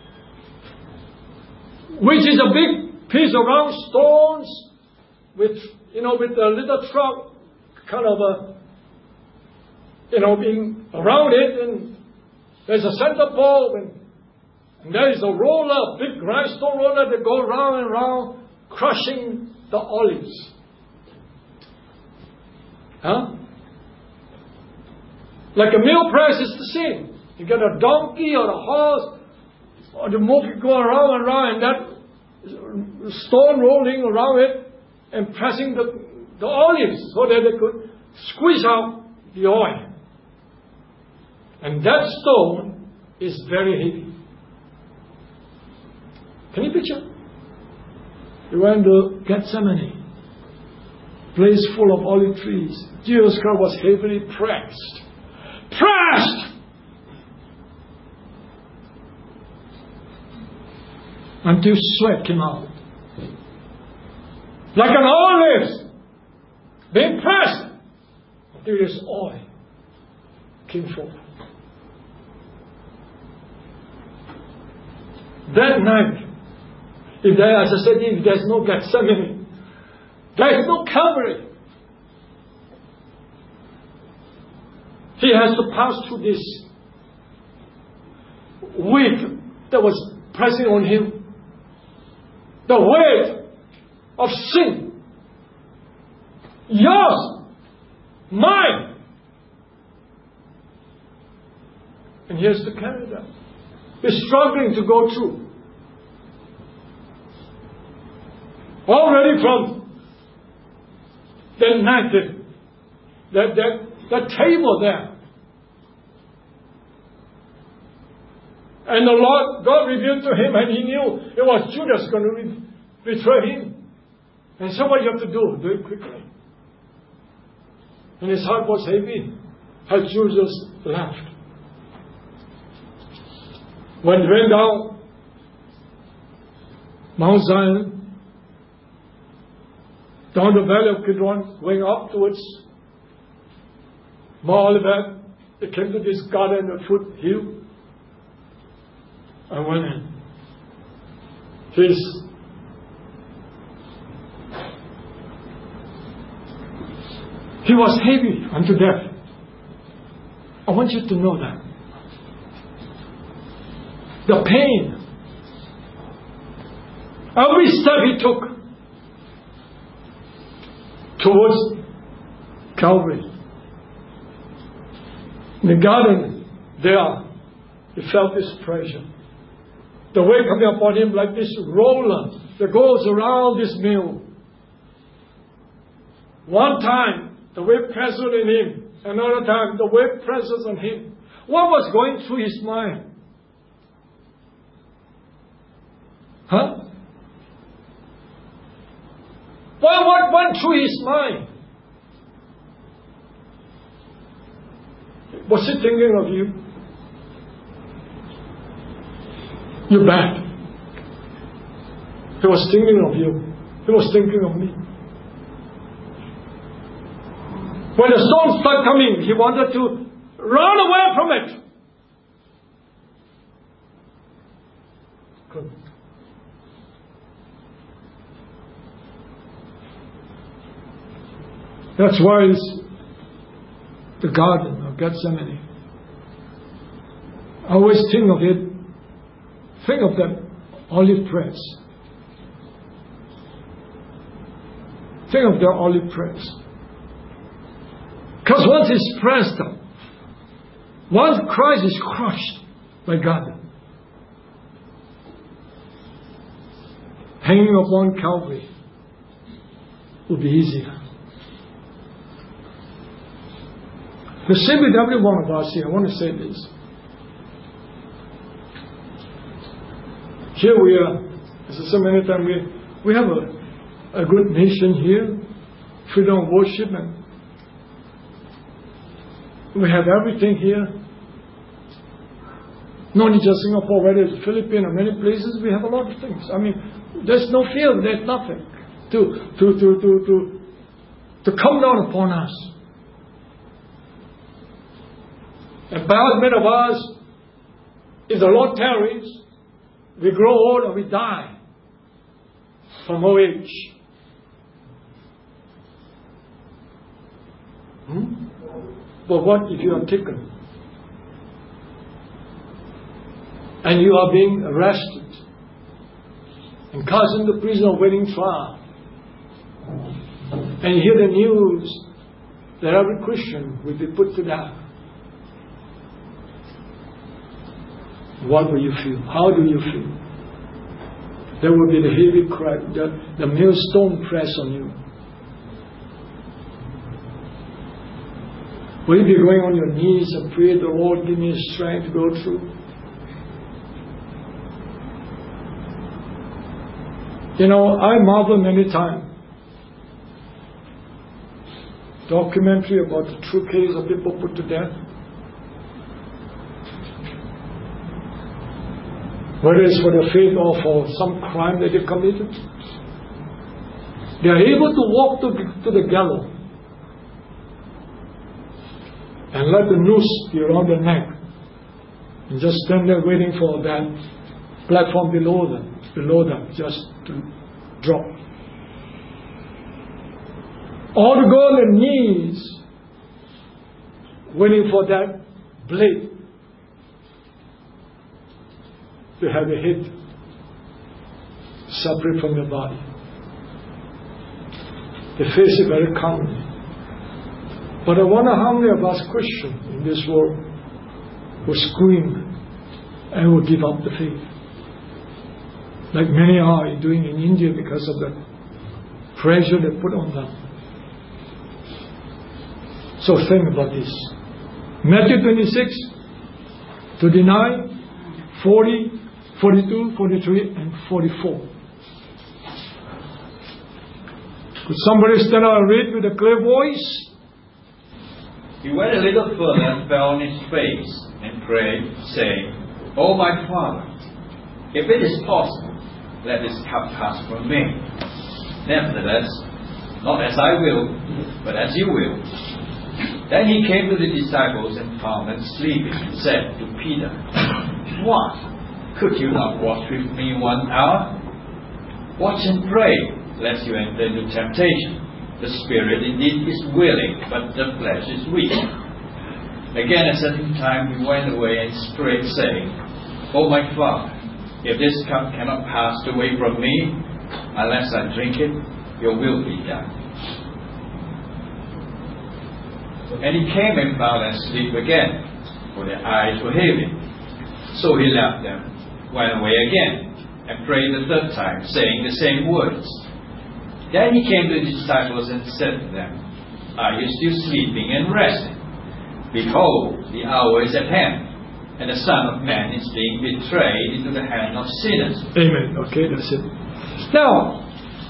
Which is a big piece of round stones with, you know, with a little trout kind of a, you know, being around it, and there's a center pole, and, and there is a roller, big grindstone roller that goes round and round, crushing the olives. Huh? Like a mill press is the same. You get a donkey or a horse, or the monkey go around and around, and that stone rolling around it and pressing the, the olives so that they could squeeze out the oil. And that stone is very heavy. Can you picture? You went to Gethsemane, place full of olive trees. Jesus Christ was heavily pressed. Pressed! Until sweat came out. Like an olive being pressed until this oil came forth. That night, if there, as I said, if there's no Gethsemane, there is no Calvary. He has to pass through this weight that was pressing on him. The weight of sin. Yours. Mine. And he has to carry that. He's struggling to go through. Already from that night, that, that, that table there. And the Lord, God revealed to him, and he knew it was Judas going to betray him. And so what you have to do, do it quickly. And his heart was heavy as Judas left. When he went down Mount Zion, down the valley of Kidron, going up towards Mount Olivet, they came to this garden, the foot hill. And when his he was heavy unto death. I want you to know that. The pain. Every step he took towards Calvary. In the garden there, he felt this pressure. The weight coming upon him like this roller that goes around this mill. One time, the weight presses on him. Another time, the weight presses on him. What was going through his mind? Huh? What, what went through his mind? Was he thinking of you? You're bad. He was thinking of you. He was thinking of me. When the storm started coming, he wanted to run away from it. That's why it's the Garden of Gethsemane. I always think of it, think of that olive press. Think of the olive press. Because once it's pressed up, once Christ is crushed by God, hanging upon Calvary will be easier. The same with every one of us here. I want to say this. Here we are, as I said many times, we, we have a, a good nation here, freedom of worship, and we have everything here. Not only just Singapore, whether it's Philippines or many places, we have a lot of things. I mean, there's no fear, there's nothing to to to to to, to come down upon us. And perhaps many of us, if the Lord tarries, we grow old or we die from old age. Hmm? But what if you are taken and you are being arrested and cast into prison awaiting trial, and you hear the news that every Christian will be put to death? What will you feel? How do you feel? There will be the heavy crack, the, the millstone press on you. Will you be going on your knees and pray, the Lord give me strength to go through? You know, I marvel many times. Documentary about the true case of people put to death. Whether it's for their faith or for some crime that they committed. They are able to walk to, to the gallows and let the noose be around their neck and just stand there waiting for that platform below them, below them, just to drop. Or to go on their knees waiting for that blade to have a hit separate from your body. They face it very calmly. But I wonder how many of us Christians in this world will scream and will give up the faith, like many are doing in India because of the pressure they put on them. So think about this. Matthew twenty-six, twenty-nine, forty, forty-two, forty-three, and forty-four. Could somebody stand up and read with a clear voice? He went a little further and fell on his face and prayed, saying, O my Father, if it is possible, let this cup pass from me. Nevertheless, not as I will, but as you will. Then he came to the disciples and found them sleeping, and said to Peter, What? Could you not watch with me one hour? Watch and pray, lest you enter into temptation. The spirit indeed is willing, but the flesh is weak. Again, at a certain time, he went away and prayed, saying, O my Father, if this cup cannot pass away from me, unless I drink it, your will be done. And he came and found them asleep again, for their eyes were heavy. So he left them, went away again, and prayed the third time, saying the same words. Then he came to the disciples and said to them, Are you still sleeping and resting? Behold, the hour is at hand, and the Son of Man is being betrayed into the hand of sinners. Amen. Okay, that's it. Now,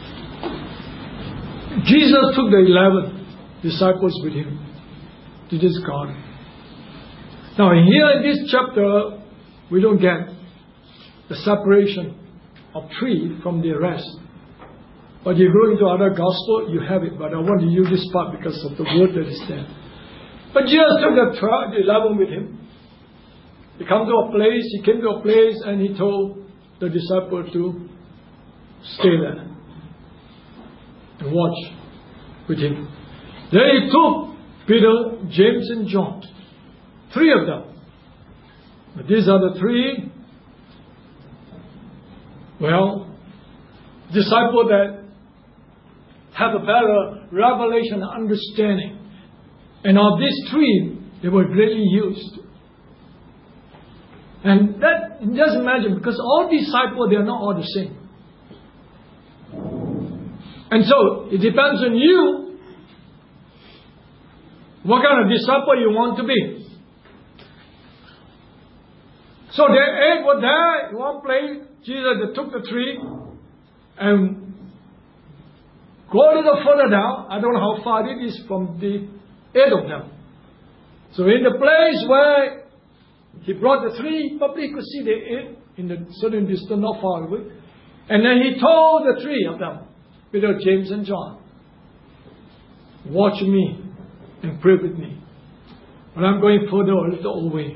Jesus took the eleven disciples with him to this garden. Now, here in this chapter, we don't get the separation of three from the rest. But you go into other gospel, you have it. But I want to use this part because of the word that is there. But Jesus took the twelve, the eleven with him. He came to a place, he came to a place and he told the disciple to stay there and watch with him. Then he took Peter, James, and John. Three of them. But these are the three, well, disciples that have a better revelation and understanding. And of these three, they were greatly used. And that, just imagine, because all disciples, they are not all the same. And so, it depends on you, what kind of disciple you want to be. So they ate were there in one place. Jesus, they took the tree and go a little further down. I don't know how far it is from the eight of them. So in the place where he brought the three, probably you could see the eight in the certain distance, not far away. And then he told the three of them, Peter, James, and John, watch me and pray with me. But I'm going further a little away.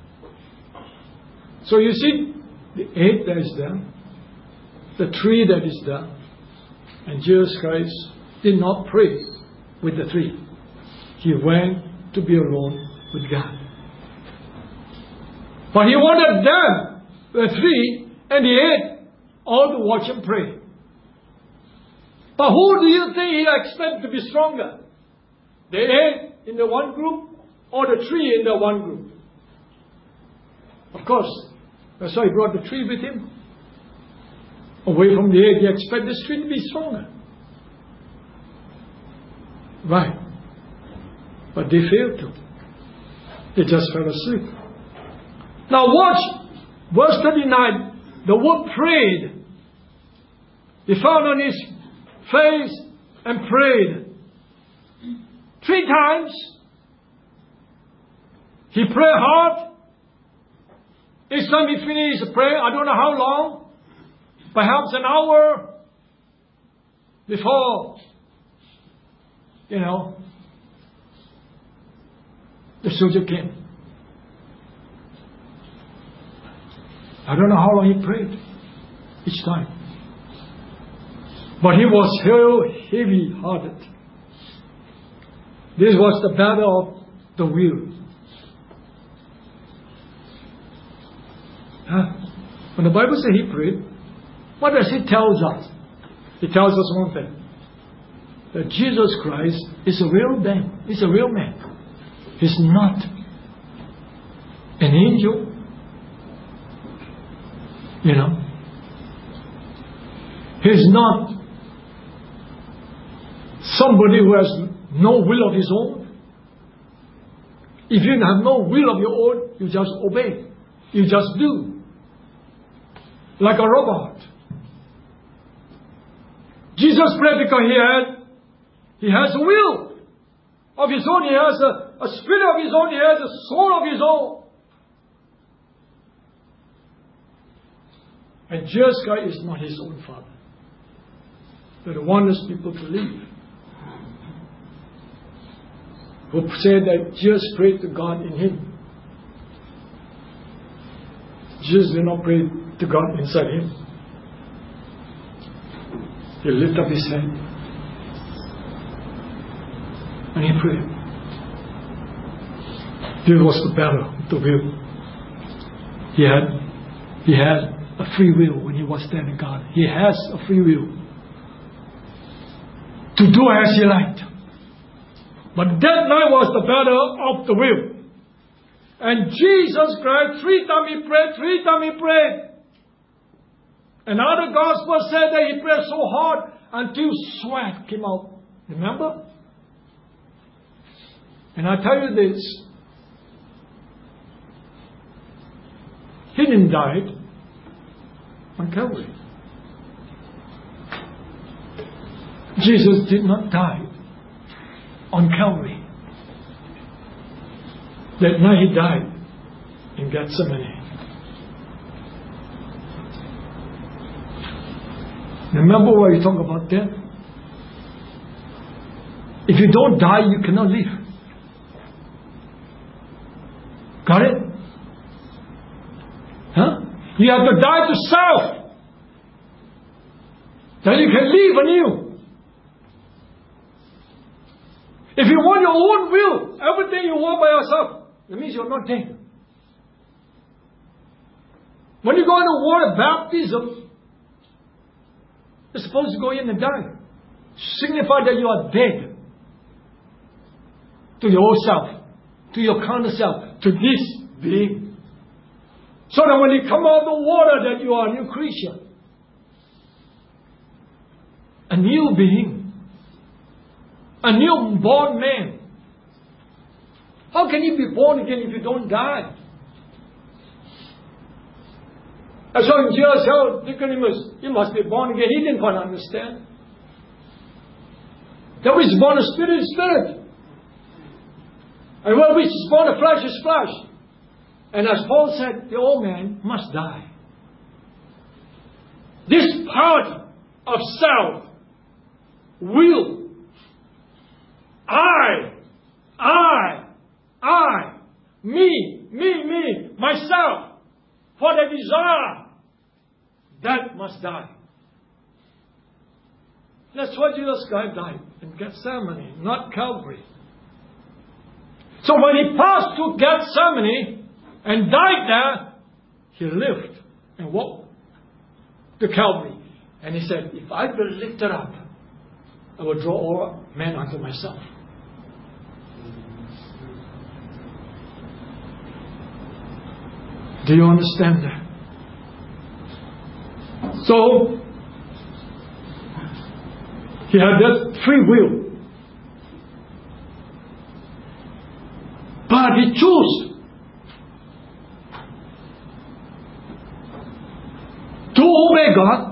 So you see, the eight that is there, the three that is there, and Jesus Christ did not pray with the three. He went to be alone with God. But he wanted them, the three, and the eight, all to watch him pray. But who do you think he expected to be stronger? The eight in the one group, or the three in the one group? Of course, that's why he brought the three with him. Away from the eight, he expected the three to be stronger. Right. But they failed to. They just fell asleep. Now watch, verse thirty-nine, the word prayed. He fell on his face and prayed. Three times. He prayed hard. Each time he finished the prayer, I don't know how long, perhaps an hour before, you know, the soldier came. I don't know how long he prayed each time. But he was so heavy-hearted. This was the battle of the will. Huh? When the Bible says he prayed, what does it tell us? It tells us one thing. That Jesus Christ is a real man. He's a real man. He's not an angel. You know. He's not somebody who has no will of his own. If you have no will of your own, you just obey. You just do. Like a robot. Jesus prayed because he had, he has a will of his own. He has a, a spirit of his own. He has a soul of his own. And Jesus Christ is not his own Father. But he wants people to live. Who said that Jesus prayed to God in him. Jesus did not pray to God inside him. He lifted up his hand and he prayed. This was the battle of the will. He had, he had a free will when he was standing God. He has a free will to do as he liked. But that night was the battle of the will. And Jesus Christ, three times he prayed, three times he prayed. Another gospel said that he prayed so hard until sweat came out. Remember? And I tell you this. He didn't die on Calvary. Jesus did not die on Calvary. That night he died in Gethsemane. Remember what we talk about death? If you don't die, you cannot live. Got it? Huh? You have to die to self. Then you can live anew. If you want your own will, everything you want by yourself, that means you're not dead. When you go into water baptism, you're supposed to go in and die. Signify that you are dead to your old self, to your counter self, to this being. So that when you come out of the water, that you are a new creature. A new being. A new born man. How can you be born again if you don't die? And so in Jesus told Nicodemus, you must be born again. He didn't quite understand. That which is born of spirit is spirit. And what which is born of flesh is flesh. And as Paul said, the old man must die. This part of self, will, I, I, I, me, me, me, myself, for the desire, that must die. That's why Jesus Christ died in Gethsemane, not Calvary. So when he passed through Gethsemane and died there, he lived and walked to Calvary. And he said, if I be lifted up, I will draw all men unto myself. Do you understand that? So, he had that free will. But he chose to obey God.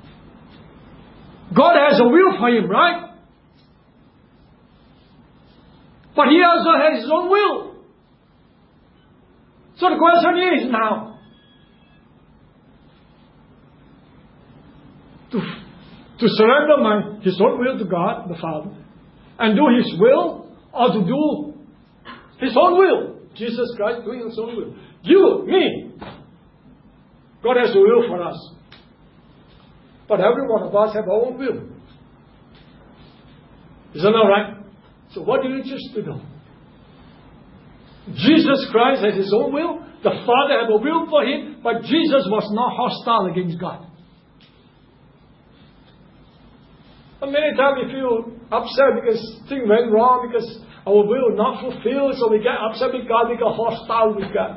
God has a will for him, right? But he also has his own will. So the question is now, to, to surrender my, his own will to God, the Father, and do his will, or to do his own will. Jesus Christ doing his own will. You, me. God has a will for us. But every one of us have our own will. Isn't that right? So what do you choose to do? Jesus Christ has his own will. The Father had a will for him. But Jesus was not hostile against God. And many times we feel upset because things went wrong, because our will not fulfilled, so we get upset with God, we get hostile with God.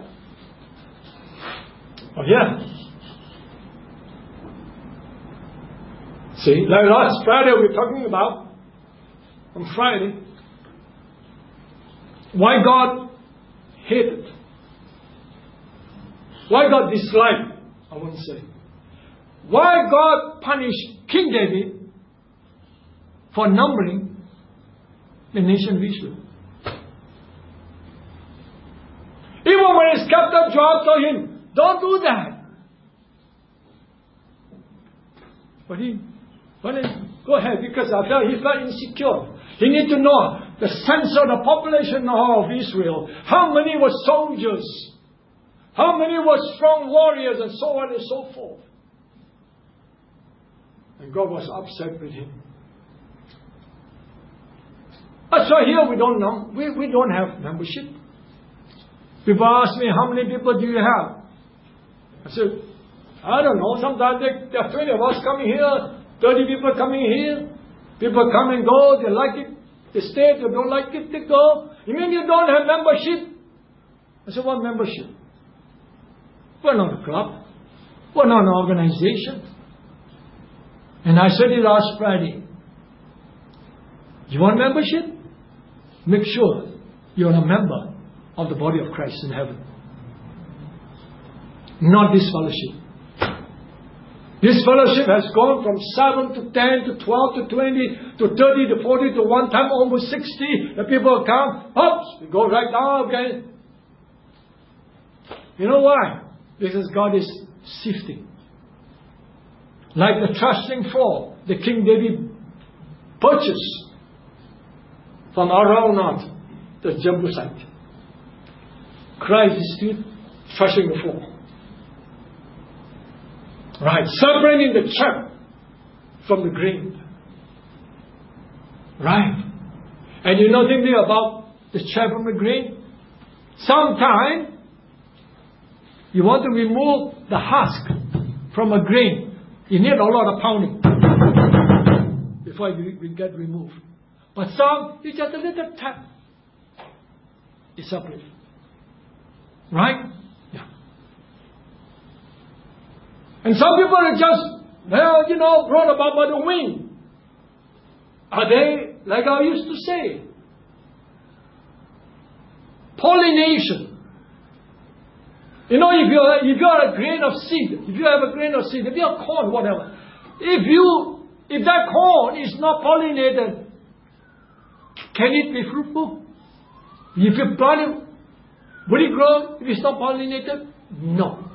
Oh yeah. See, like last Friday we were talking about, on Friday, why God hated, why God disliked, I wouldn't say, why God punished King David for numbering the nation of Israel. Even when his captain Joab told him, don't do that. But he, but he, go ahead, because I felt he felt insecure. He need to know the sense of the population of Israel. How many were soldiers? How many were strong warriors, and so on and so forth. And God was upset with him. That's why here we don't know. We, we don't have membership. People ask me, how many people do you have? I said, I don't know. Sometimes there, there are twenty of us coming here, thirty people coming here. People come and go. They like it, they stay. They don't like it, they go. You mean you don't have membership? I said, what membership? We're not a club. We're not an organization. And I said it last Friday. You want membership? Make sure you're a member of the body of Christ in heaven. Not this fellowship. This fellowship has gone from seven to ten to twelve to twenty to thirty to forty to one time almost sixty. The people come, oops, we go right down again. You know why? Because God is sifting. Like the threshing floor, the King David purchased from Araunah, the Jebusite. Christ is still threshing the floor. Right, separating the chaff from the grain. Right. And you know thinking about the chaff from the grain? Sometimes you want to remove the husk from a grain. You need a lot of pounding before it will get removed. But some, you just a little tap. It's uplift. Right? Yeah. And some people are just, well, you know, brought about by the wind. Are they, like I used to say, pollination? You know, if you if you are a grain of seed, if you have a grain of seed, if you have corn, whatever, if you if that corn is not pollinated, can it be fruitful? If you plant it, will it grow if it's not pollinated? No.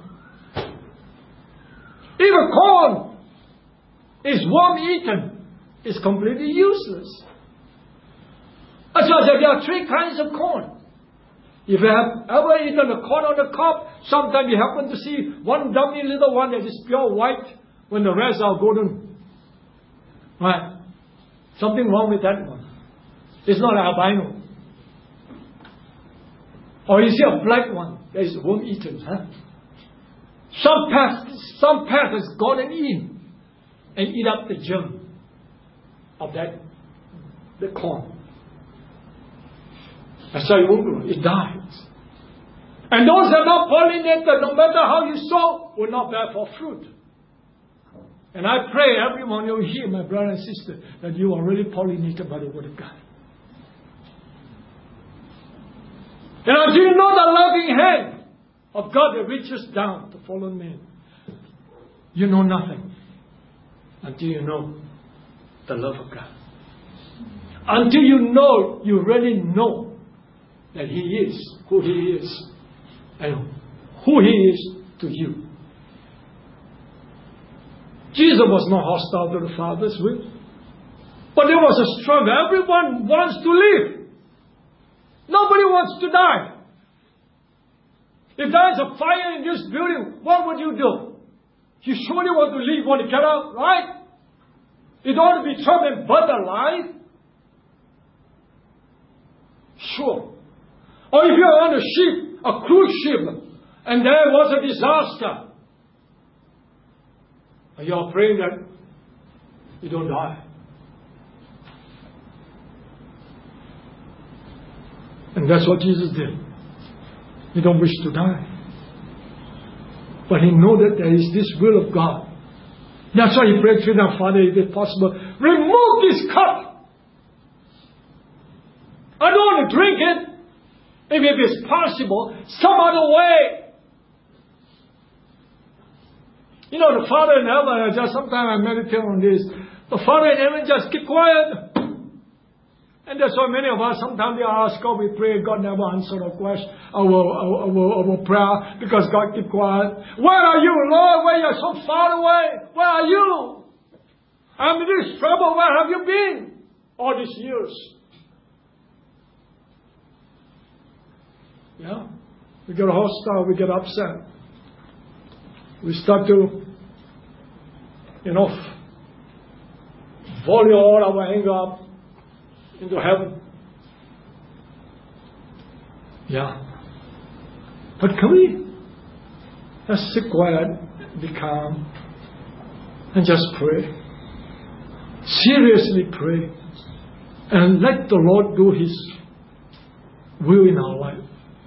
If a corn is worm eaten, it's completely useless. So there are three kinds of corn. If you have ever eaten a corn on the cob, sometimes you happen to see one dummy little one that is pure white when the rest are golden. Right? Something wrong with that one. It's not albino. Or you see a black one that is worm eaten. Huh? Some pest, some pest has gotten in and eat up the germ of that, the corn. That's how it won't grow. It dies. And those that are not pollinated, no matter how you sow, will not bear for fruit. And I pray everyone you hear, my brother and sister, that you are really pollinated by the Word of God. And until you know the loving hand of God that reaches down to fallen men, you know nothing until you know the love of God. Until you know, you really know that He is who He is and who He is to you. Jesus was not hostile to the Father's will, but there was a struggle. Everyone wants to live. Nobody wants to die. If there is a fire in this building, what would you do? You surely want to leave, want to get out, right? You don't want to be trapped and burnt alive. Sure. Or if you're on a ship, a cruise ship, and there was a disaster, and you're praying that you don't die. And that's what Jesus did. He don't wish to die. But He knew that there is this will of God. That's why He prayed to the Father, if it's possible, remove this cup. I don't want to drink it. If it is possible, some other way. You know, the Father in heaven, just sometimes I meditate on this. The Father in heaven just keep quiet. And that's why many of us, sometimes they ask God, we pray, God never answered our question, our, our, our, our prayer, because God keep quiet. Where are you, Lord? Where you're so far away? Where are you? I'm in this trouble. Where have you been all these years? Yeah. We get hostile, we get upset. We start to, you know, volley all our anger up into heaven. Yeah. But can we just sit quiet, be calm, and just pray? Seriously pray. And let the Lord do His will in our life.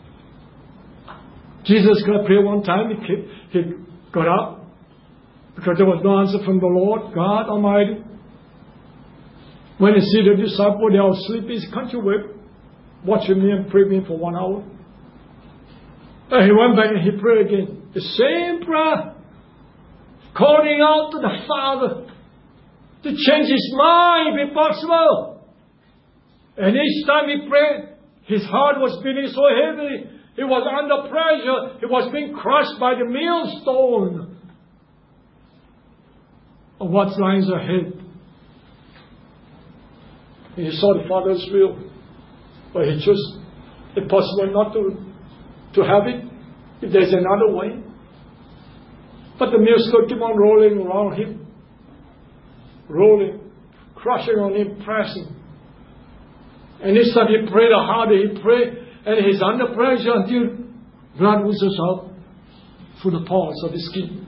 Jesus got prayer one time. He, he got up because there was no answer from the Lord, God Almighty. When he see the disciple, they are asleep, he said, can't you wait? Watch me and pray me for one hour. And he went back and he prayed again. The same prayer. Calling out to the Father to change His mind if possible. And each time he prayed, his heart was beating so heavily. He was under pressure. He was being crushed by the millstone of what lies ahead. He saw the Father's will, but he chose, if possible, not to, to have it, if there's another way. But the millstone kept on rolling around him, rolling, crushing on him, pressing. And this time he prayed, the harder he prayed, and he's under pressure until blood oozes out through the pores of his skin.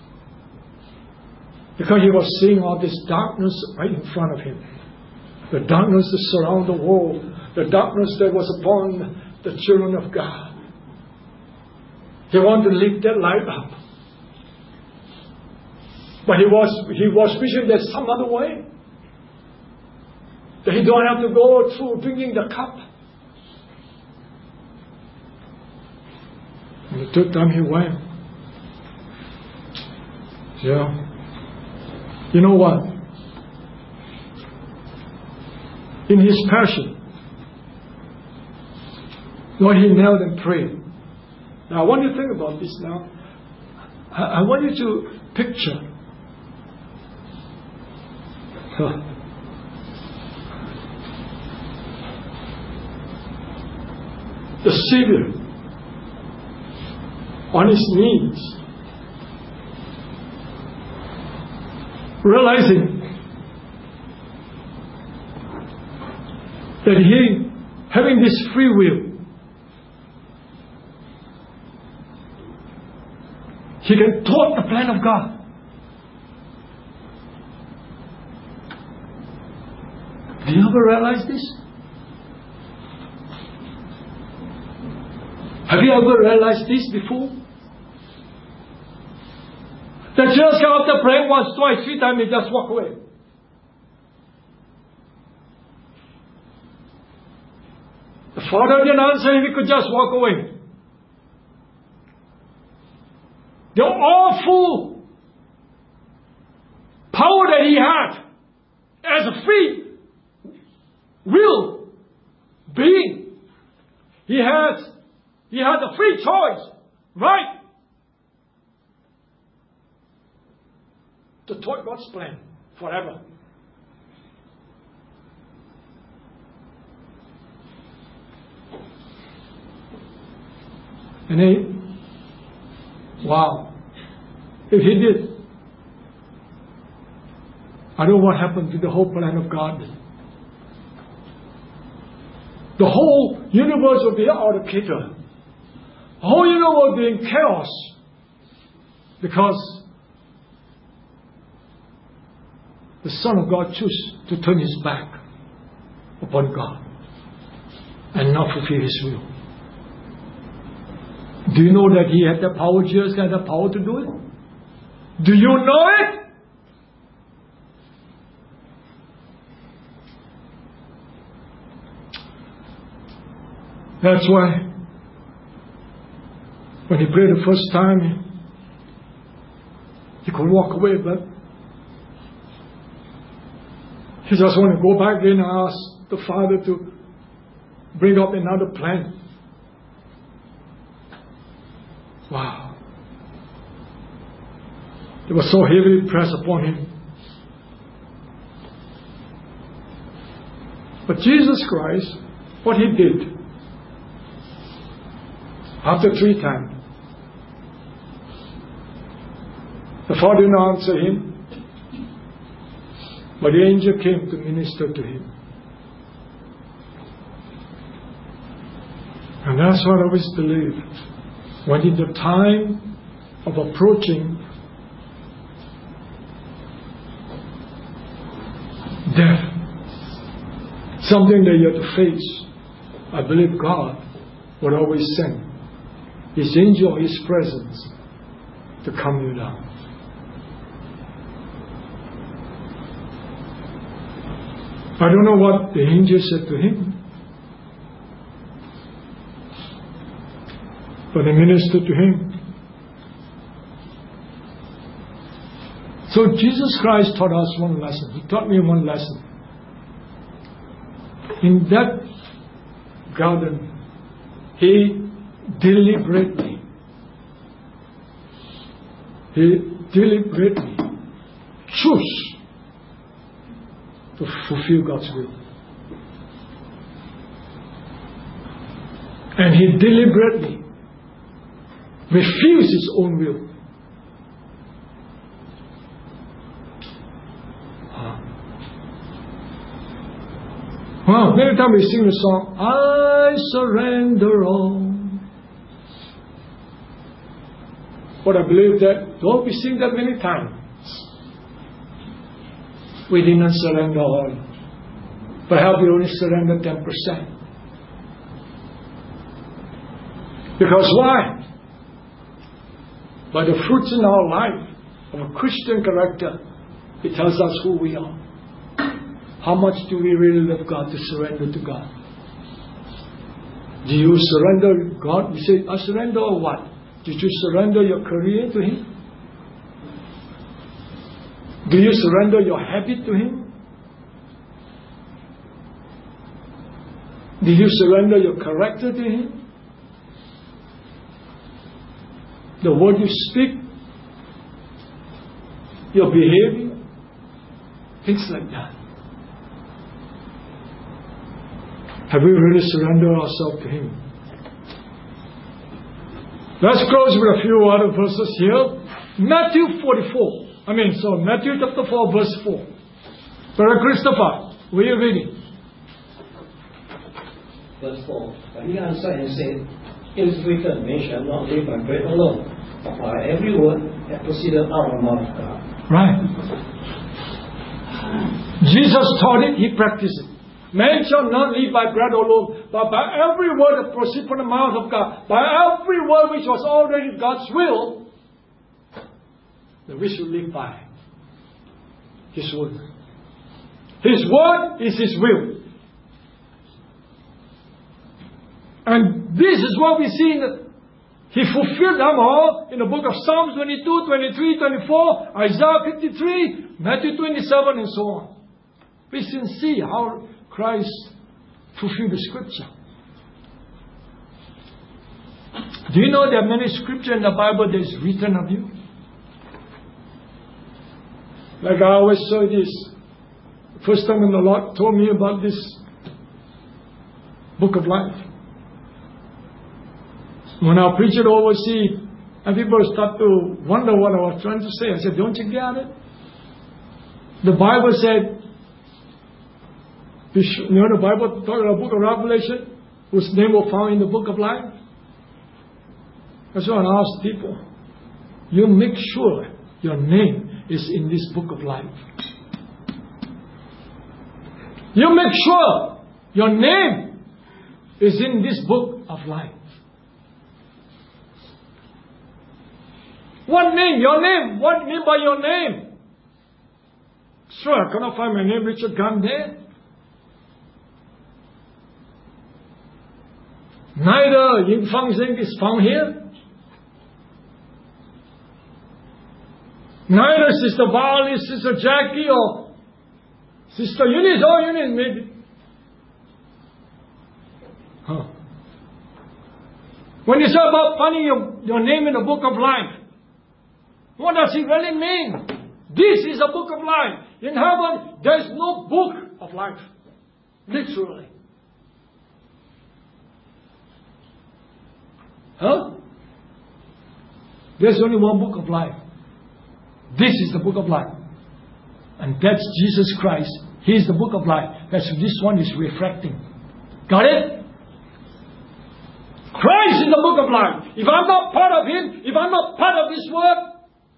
Because he was seeing all this darkness right in front of him. The darkness that surrounds the world. The darkness that was upon the children of God. He wanted to lift that light up. But he was he was wishing there's some other way. That he don't have to go through drinking the cup. And the third time he went. Yeah. You know what? In his passion, Lord, he knelt and prayed. Now I want you to think about this now. I, I want you to picture huh. the Savior on his knees, realizing that he, having this free will, he can thwart the plan of God. Do you ever realize this? Have you ever realized this before? That just after praying once, twice, three times, he just walk away. The Father didn't answer him, he could just walk away. The awful power that he had as a free will being. He has he had a free choice, right? To thwart God's plan forever. And he, wow, if he did, I don't know what happened to the whole plan of God. The whole universe would be out of kilter. The whole universe would be in chaos. Because the Son of God chose to turn his back upon God and not fulfill his will. Do you know that he had the power, Jesus had the power to do it? Do you know it? That's why when he prayed the first time, he could walk away, but he just wanted to go back in and ask the Father to bring up another plan. Wow. It was so heavily pressed upon him. But Jesus Christ, what he did, after three times, the Father didn't answer him, but the angel came to minister to him. And that's what I always believe. When in the time of approaching death, something that you have to face, I believe God would always send His angel, His presence to calm you down. I don't know what the angel said to him, but they ministered to him. So Jesus Christ taught us one lesson. He taught me one lesson. In that garden, He deliberately, He deliberately chose to fulfill God's will. And He deliberately refused His own will. Wow. many times we sing the song, I surrender all. But I believe that, though we sing that many times, we didn't surrender all. Perhaps we only surrender ten percent. Because why? By the fruits in our life of a Christian character, it tells us who we are. How much do we really love God to surrender to God? Do you surrender God? You say, I surrender or what? Did you surrender your career to Him? Do you surrender your habit to Him? Do you surrender your character to Him? The word you speak, your behavior, things like that. Have we really surrendered ourselves to Him? Let's close with a few other verses here. Matthew forty-four. I mean, so Matthew chapter four, verse four. Brother Christopher, were you reading? Verse four. But he answered and said, It is written, man shall not live by bread alone, but by every word that proceeded out of the mouth of God. Right. Jesus taught it, He practiced it. Man shall not live by bread alone, but by every word that proceeds from the mouth of God. By every word which was already God's will, that we should live by His word. His word is His will. And this is what we see in the, He fulfilled them all in the book of Psalms twenty-two, twenty-three, twenty-four, Isaiah fifty-three, Matthew twenty-seven, and so on. We can see how Christ fulfilled the scripture. Do you know there are many scriptures in the Bible that is written of you? Like I always say this. First time when the Lord told me about this book of life. When I preach it overseas, and people start to wonder what I was trying to say, I said, don't you get it? The Bible said, you know the Bible talking about the book of Revelation, whose name was found in the book of life? That's why I ask people, you make sure your name is in this book of life. You make sure your name is in this book of life. What name? Your name. What do you mean by your name? Sure, I cannot find my name, Richard Gunn, there. Neither Ying Fang Zeng is found here. Neither Sister Bali, Sister Jackie, or Sister Eunice. Oh, Eunice, maybe. Huh. When you say about finding your, your name in the book of life, what does it really mean? This is a book of life. In heaven, there is no book of life. Literally. Huh? There's only one book of life. This is the book of life. And that's Jesus Christ. He is the book of life. That's what this one is reflecting. Got it? Christ is the book of life. If I'm not part of Him, if I'm not part of His word,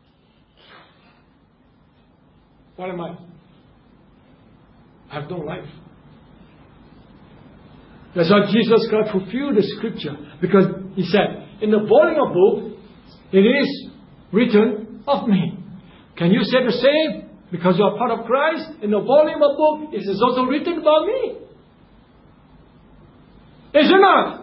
what am I? I have no life. That's why Jesus Christ fulfilled the scripture. Because He said, in the volume of book, it is written of me. Can you say the same? Because you are part of Christ, in the volume of book, it is also written about me. Is it not?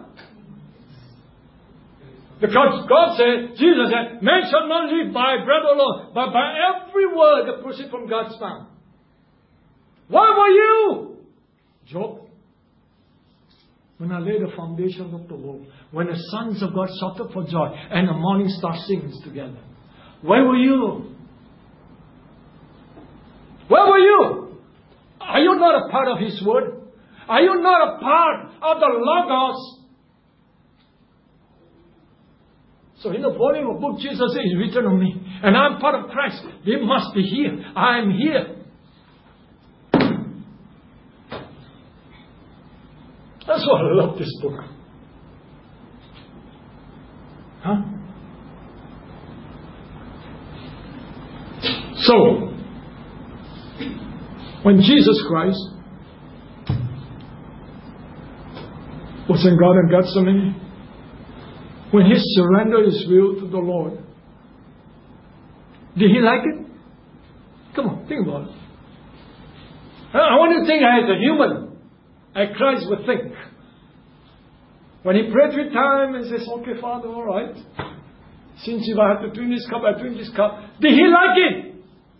Because God said, Jesus said, man shall not live by bread alone, but by every word that proceeds from God's mouth. What were you? Job. When I laid the foundation of the world, when the sons of God shouted for joy, and the morning star sings together. Where were you? Where were you? Are you not a part of His word? Are you not a part of the Logos? So in the volume of book, Jesus says, it's written on me. And I'm part of Christ. They must be here. I am here. That's why I love this book. Huh? So, when Jesus Christ was in Garden of Gethsemane, when he surrendered his will to the Lord, did he like it? Come on, think about it. I want to think as a human, as Christ would think. When he prayed three times and says, okay, Father, all right. Since if I have to drink this cup, I drink this cup. Did he like it?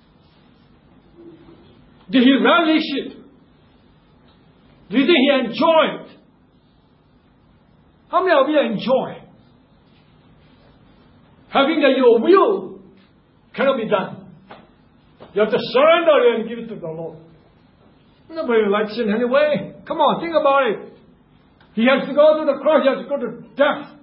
Did he relish it? Do you think he enjoyed it? How many of you enjoy having that your will cannot be done? You have to surrender it and give it to the Lord. Nobody likes it anyway. Come on, think about it. He has to go to the cross. He has to go to death.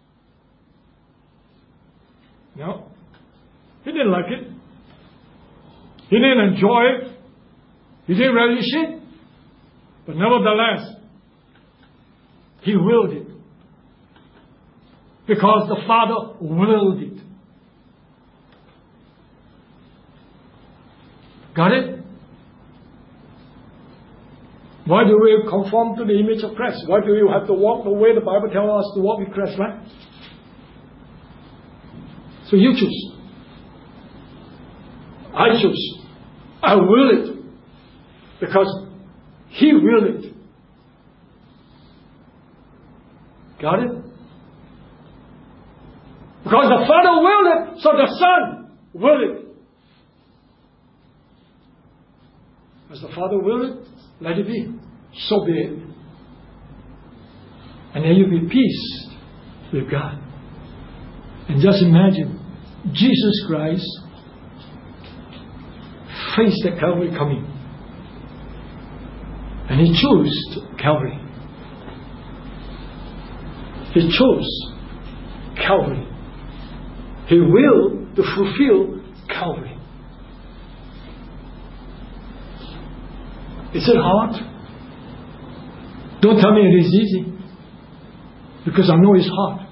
No. He didn't like it. He didn't enjoy it. He didn't relish it. But nevertheless, he willed it. Because the Father willed it. Got it? Why do we conform to the image of Christ? Why do we have to walk the way the Bible tells us to walk with Christ, right? So you choose. I choose. I will it. Because He will it. Got it? Because the Father willed it, so the Son will it. As the Father will it, let it be. So be it. And then you'll be peace with God. And just imagine, Jesus Christ faced the Calvary coming. And He chose Calvary. He chose Calvary. He willed to fulfill Calvary. Is it hard? Don't tell me it is easy. Because I know it's hard.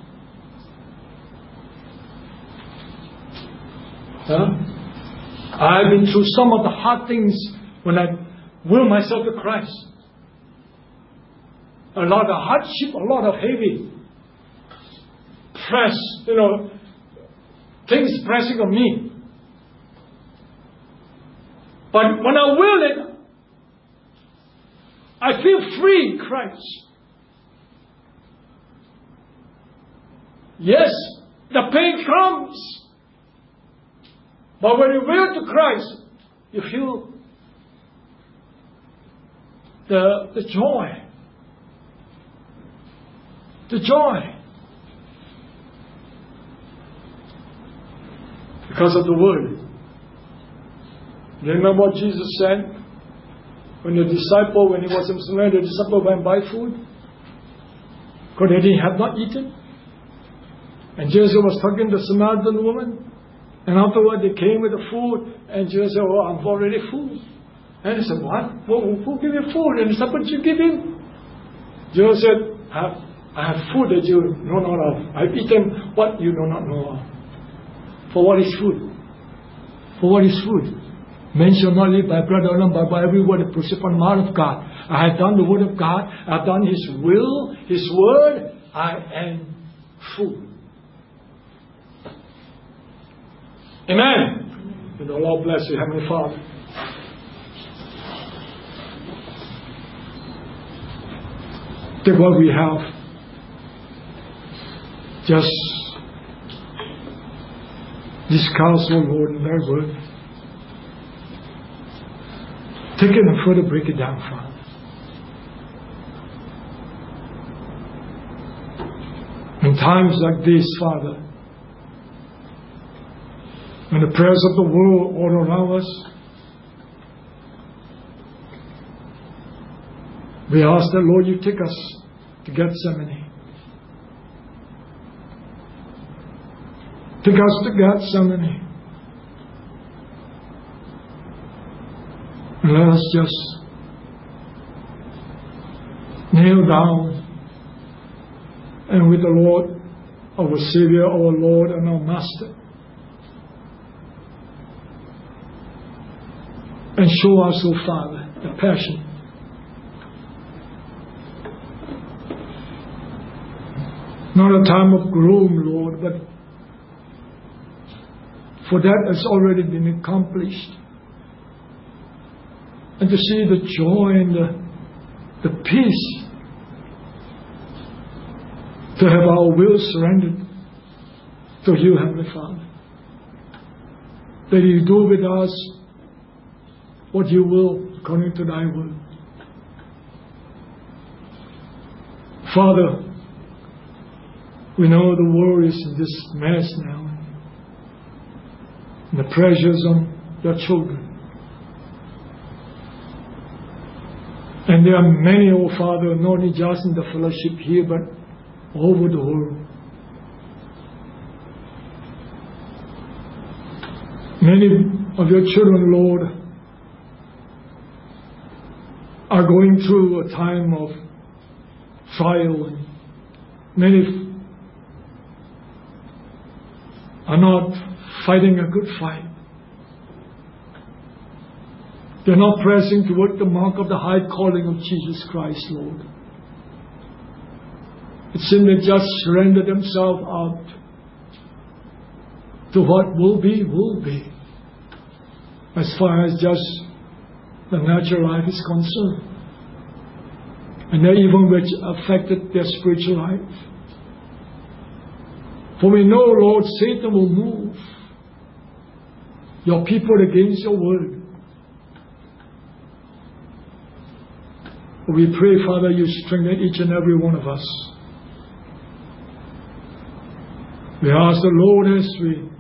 Huh? I've been through some of the hard things when I will myself to Christ. A lot of hardship, a lot of heavy press, you know, things pressing on me. But when I will it, I feel free in Christ. Yes, the pain comes. But when you will to Christ, you feel the, the joy. The joy. Because of the Word. Remember what Jesus said? When the disciple, when he was in Samaria, the disciple went and buy food. Because they have not eaten. And Jesus was talking to the Samaritan woman. And afterward they came with the food. And Jesus said, oh, I'm already full. And he said, what? Well, who gave you food? And he said, what did you give him? Jesus said, I have, I have food that you know not of. I've eaten what you do not know of. For what is food? For what is food? Men shall not live by bread alone, but by every word that proceeds from the mouth of God. I have done the word of God. I have done His will, His word. I am full. Amen. May the Lord bless you, Heavenly Father. Take what we have. Just discuss, oh Lord, in Thy word. Take it and further break it down, Father. In times like this, Father, when the prayers of the world all around us, we ask that, Lord, you take us to Gethsemane. Take us to Gethsemane. And let us just kneel down and with the Lord, our Savior, our Lord, and our Master. And show us, O Father, the passion not a time of gloom, Lord, but for that has already been accomplished. And to see the joy and the, the peace, to have our will surrendered to you, Heavenly Father. That you do with us what you will, according to thy will. Father, we know the world is in this mess now, and the pressures on your children. And there are many, oh Father, not only just in the fellowship here, but all over the world. Many of your children, Lord, are going through a time of trial, and many are not fighting a good fight. They're not pressing toward the mark of the high calling of Jesus Christ, Lord. It seems they just surrender themselves out to what will be, will be, as far as just the natural life is concerned. And that even which affected their spiritual life. For we know, Lord, Satan will move your people against your word. We pray, Father, you strengthen each and every one of us. We ask the Lord as we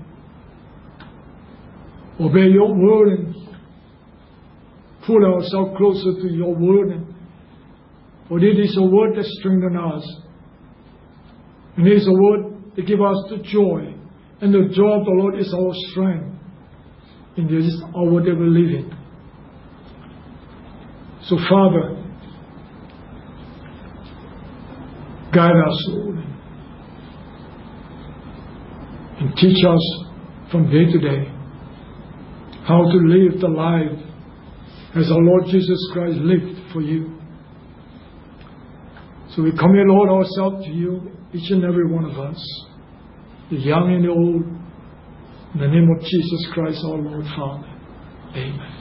obey your word and pull ourselves closer to your word. And for it is a word that strengthens us. And it is a word that gives us the joy. And the joy of the Lord is our strength in this hour that we live in. So, Father, guide us, Lord, and teach us from day to day how to live the life as our Lord Jesus Christ lived for you. So we commit, Lord, ourselves to you, each and every one of us, the young and the old, in the name of Jesus Christ, our Lord, Father. Amen.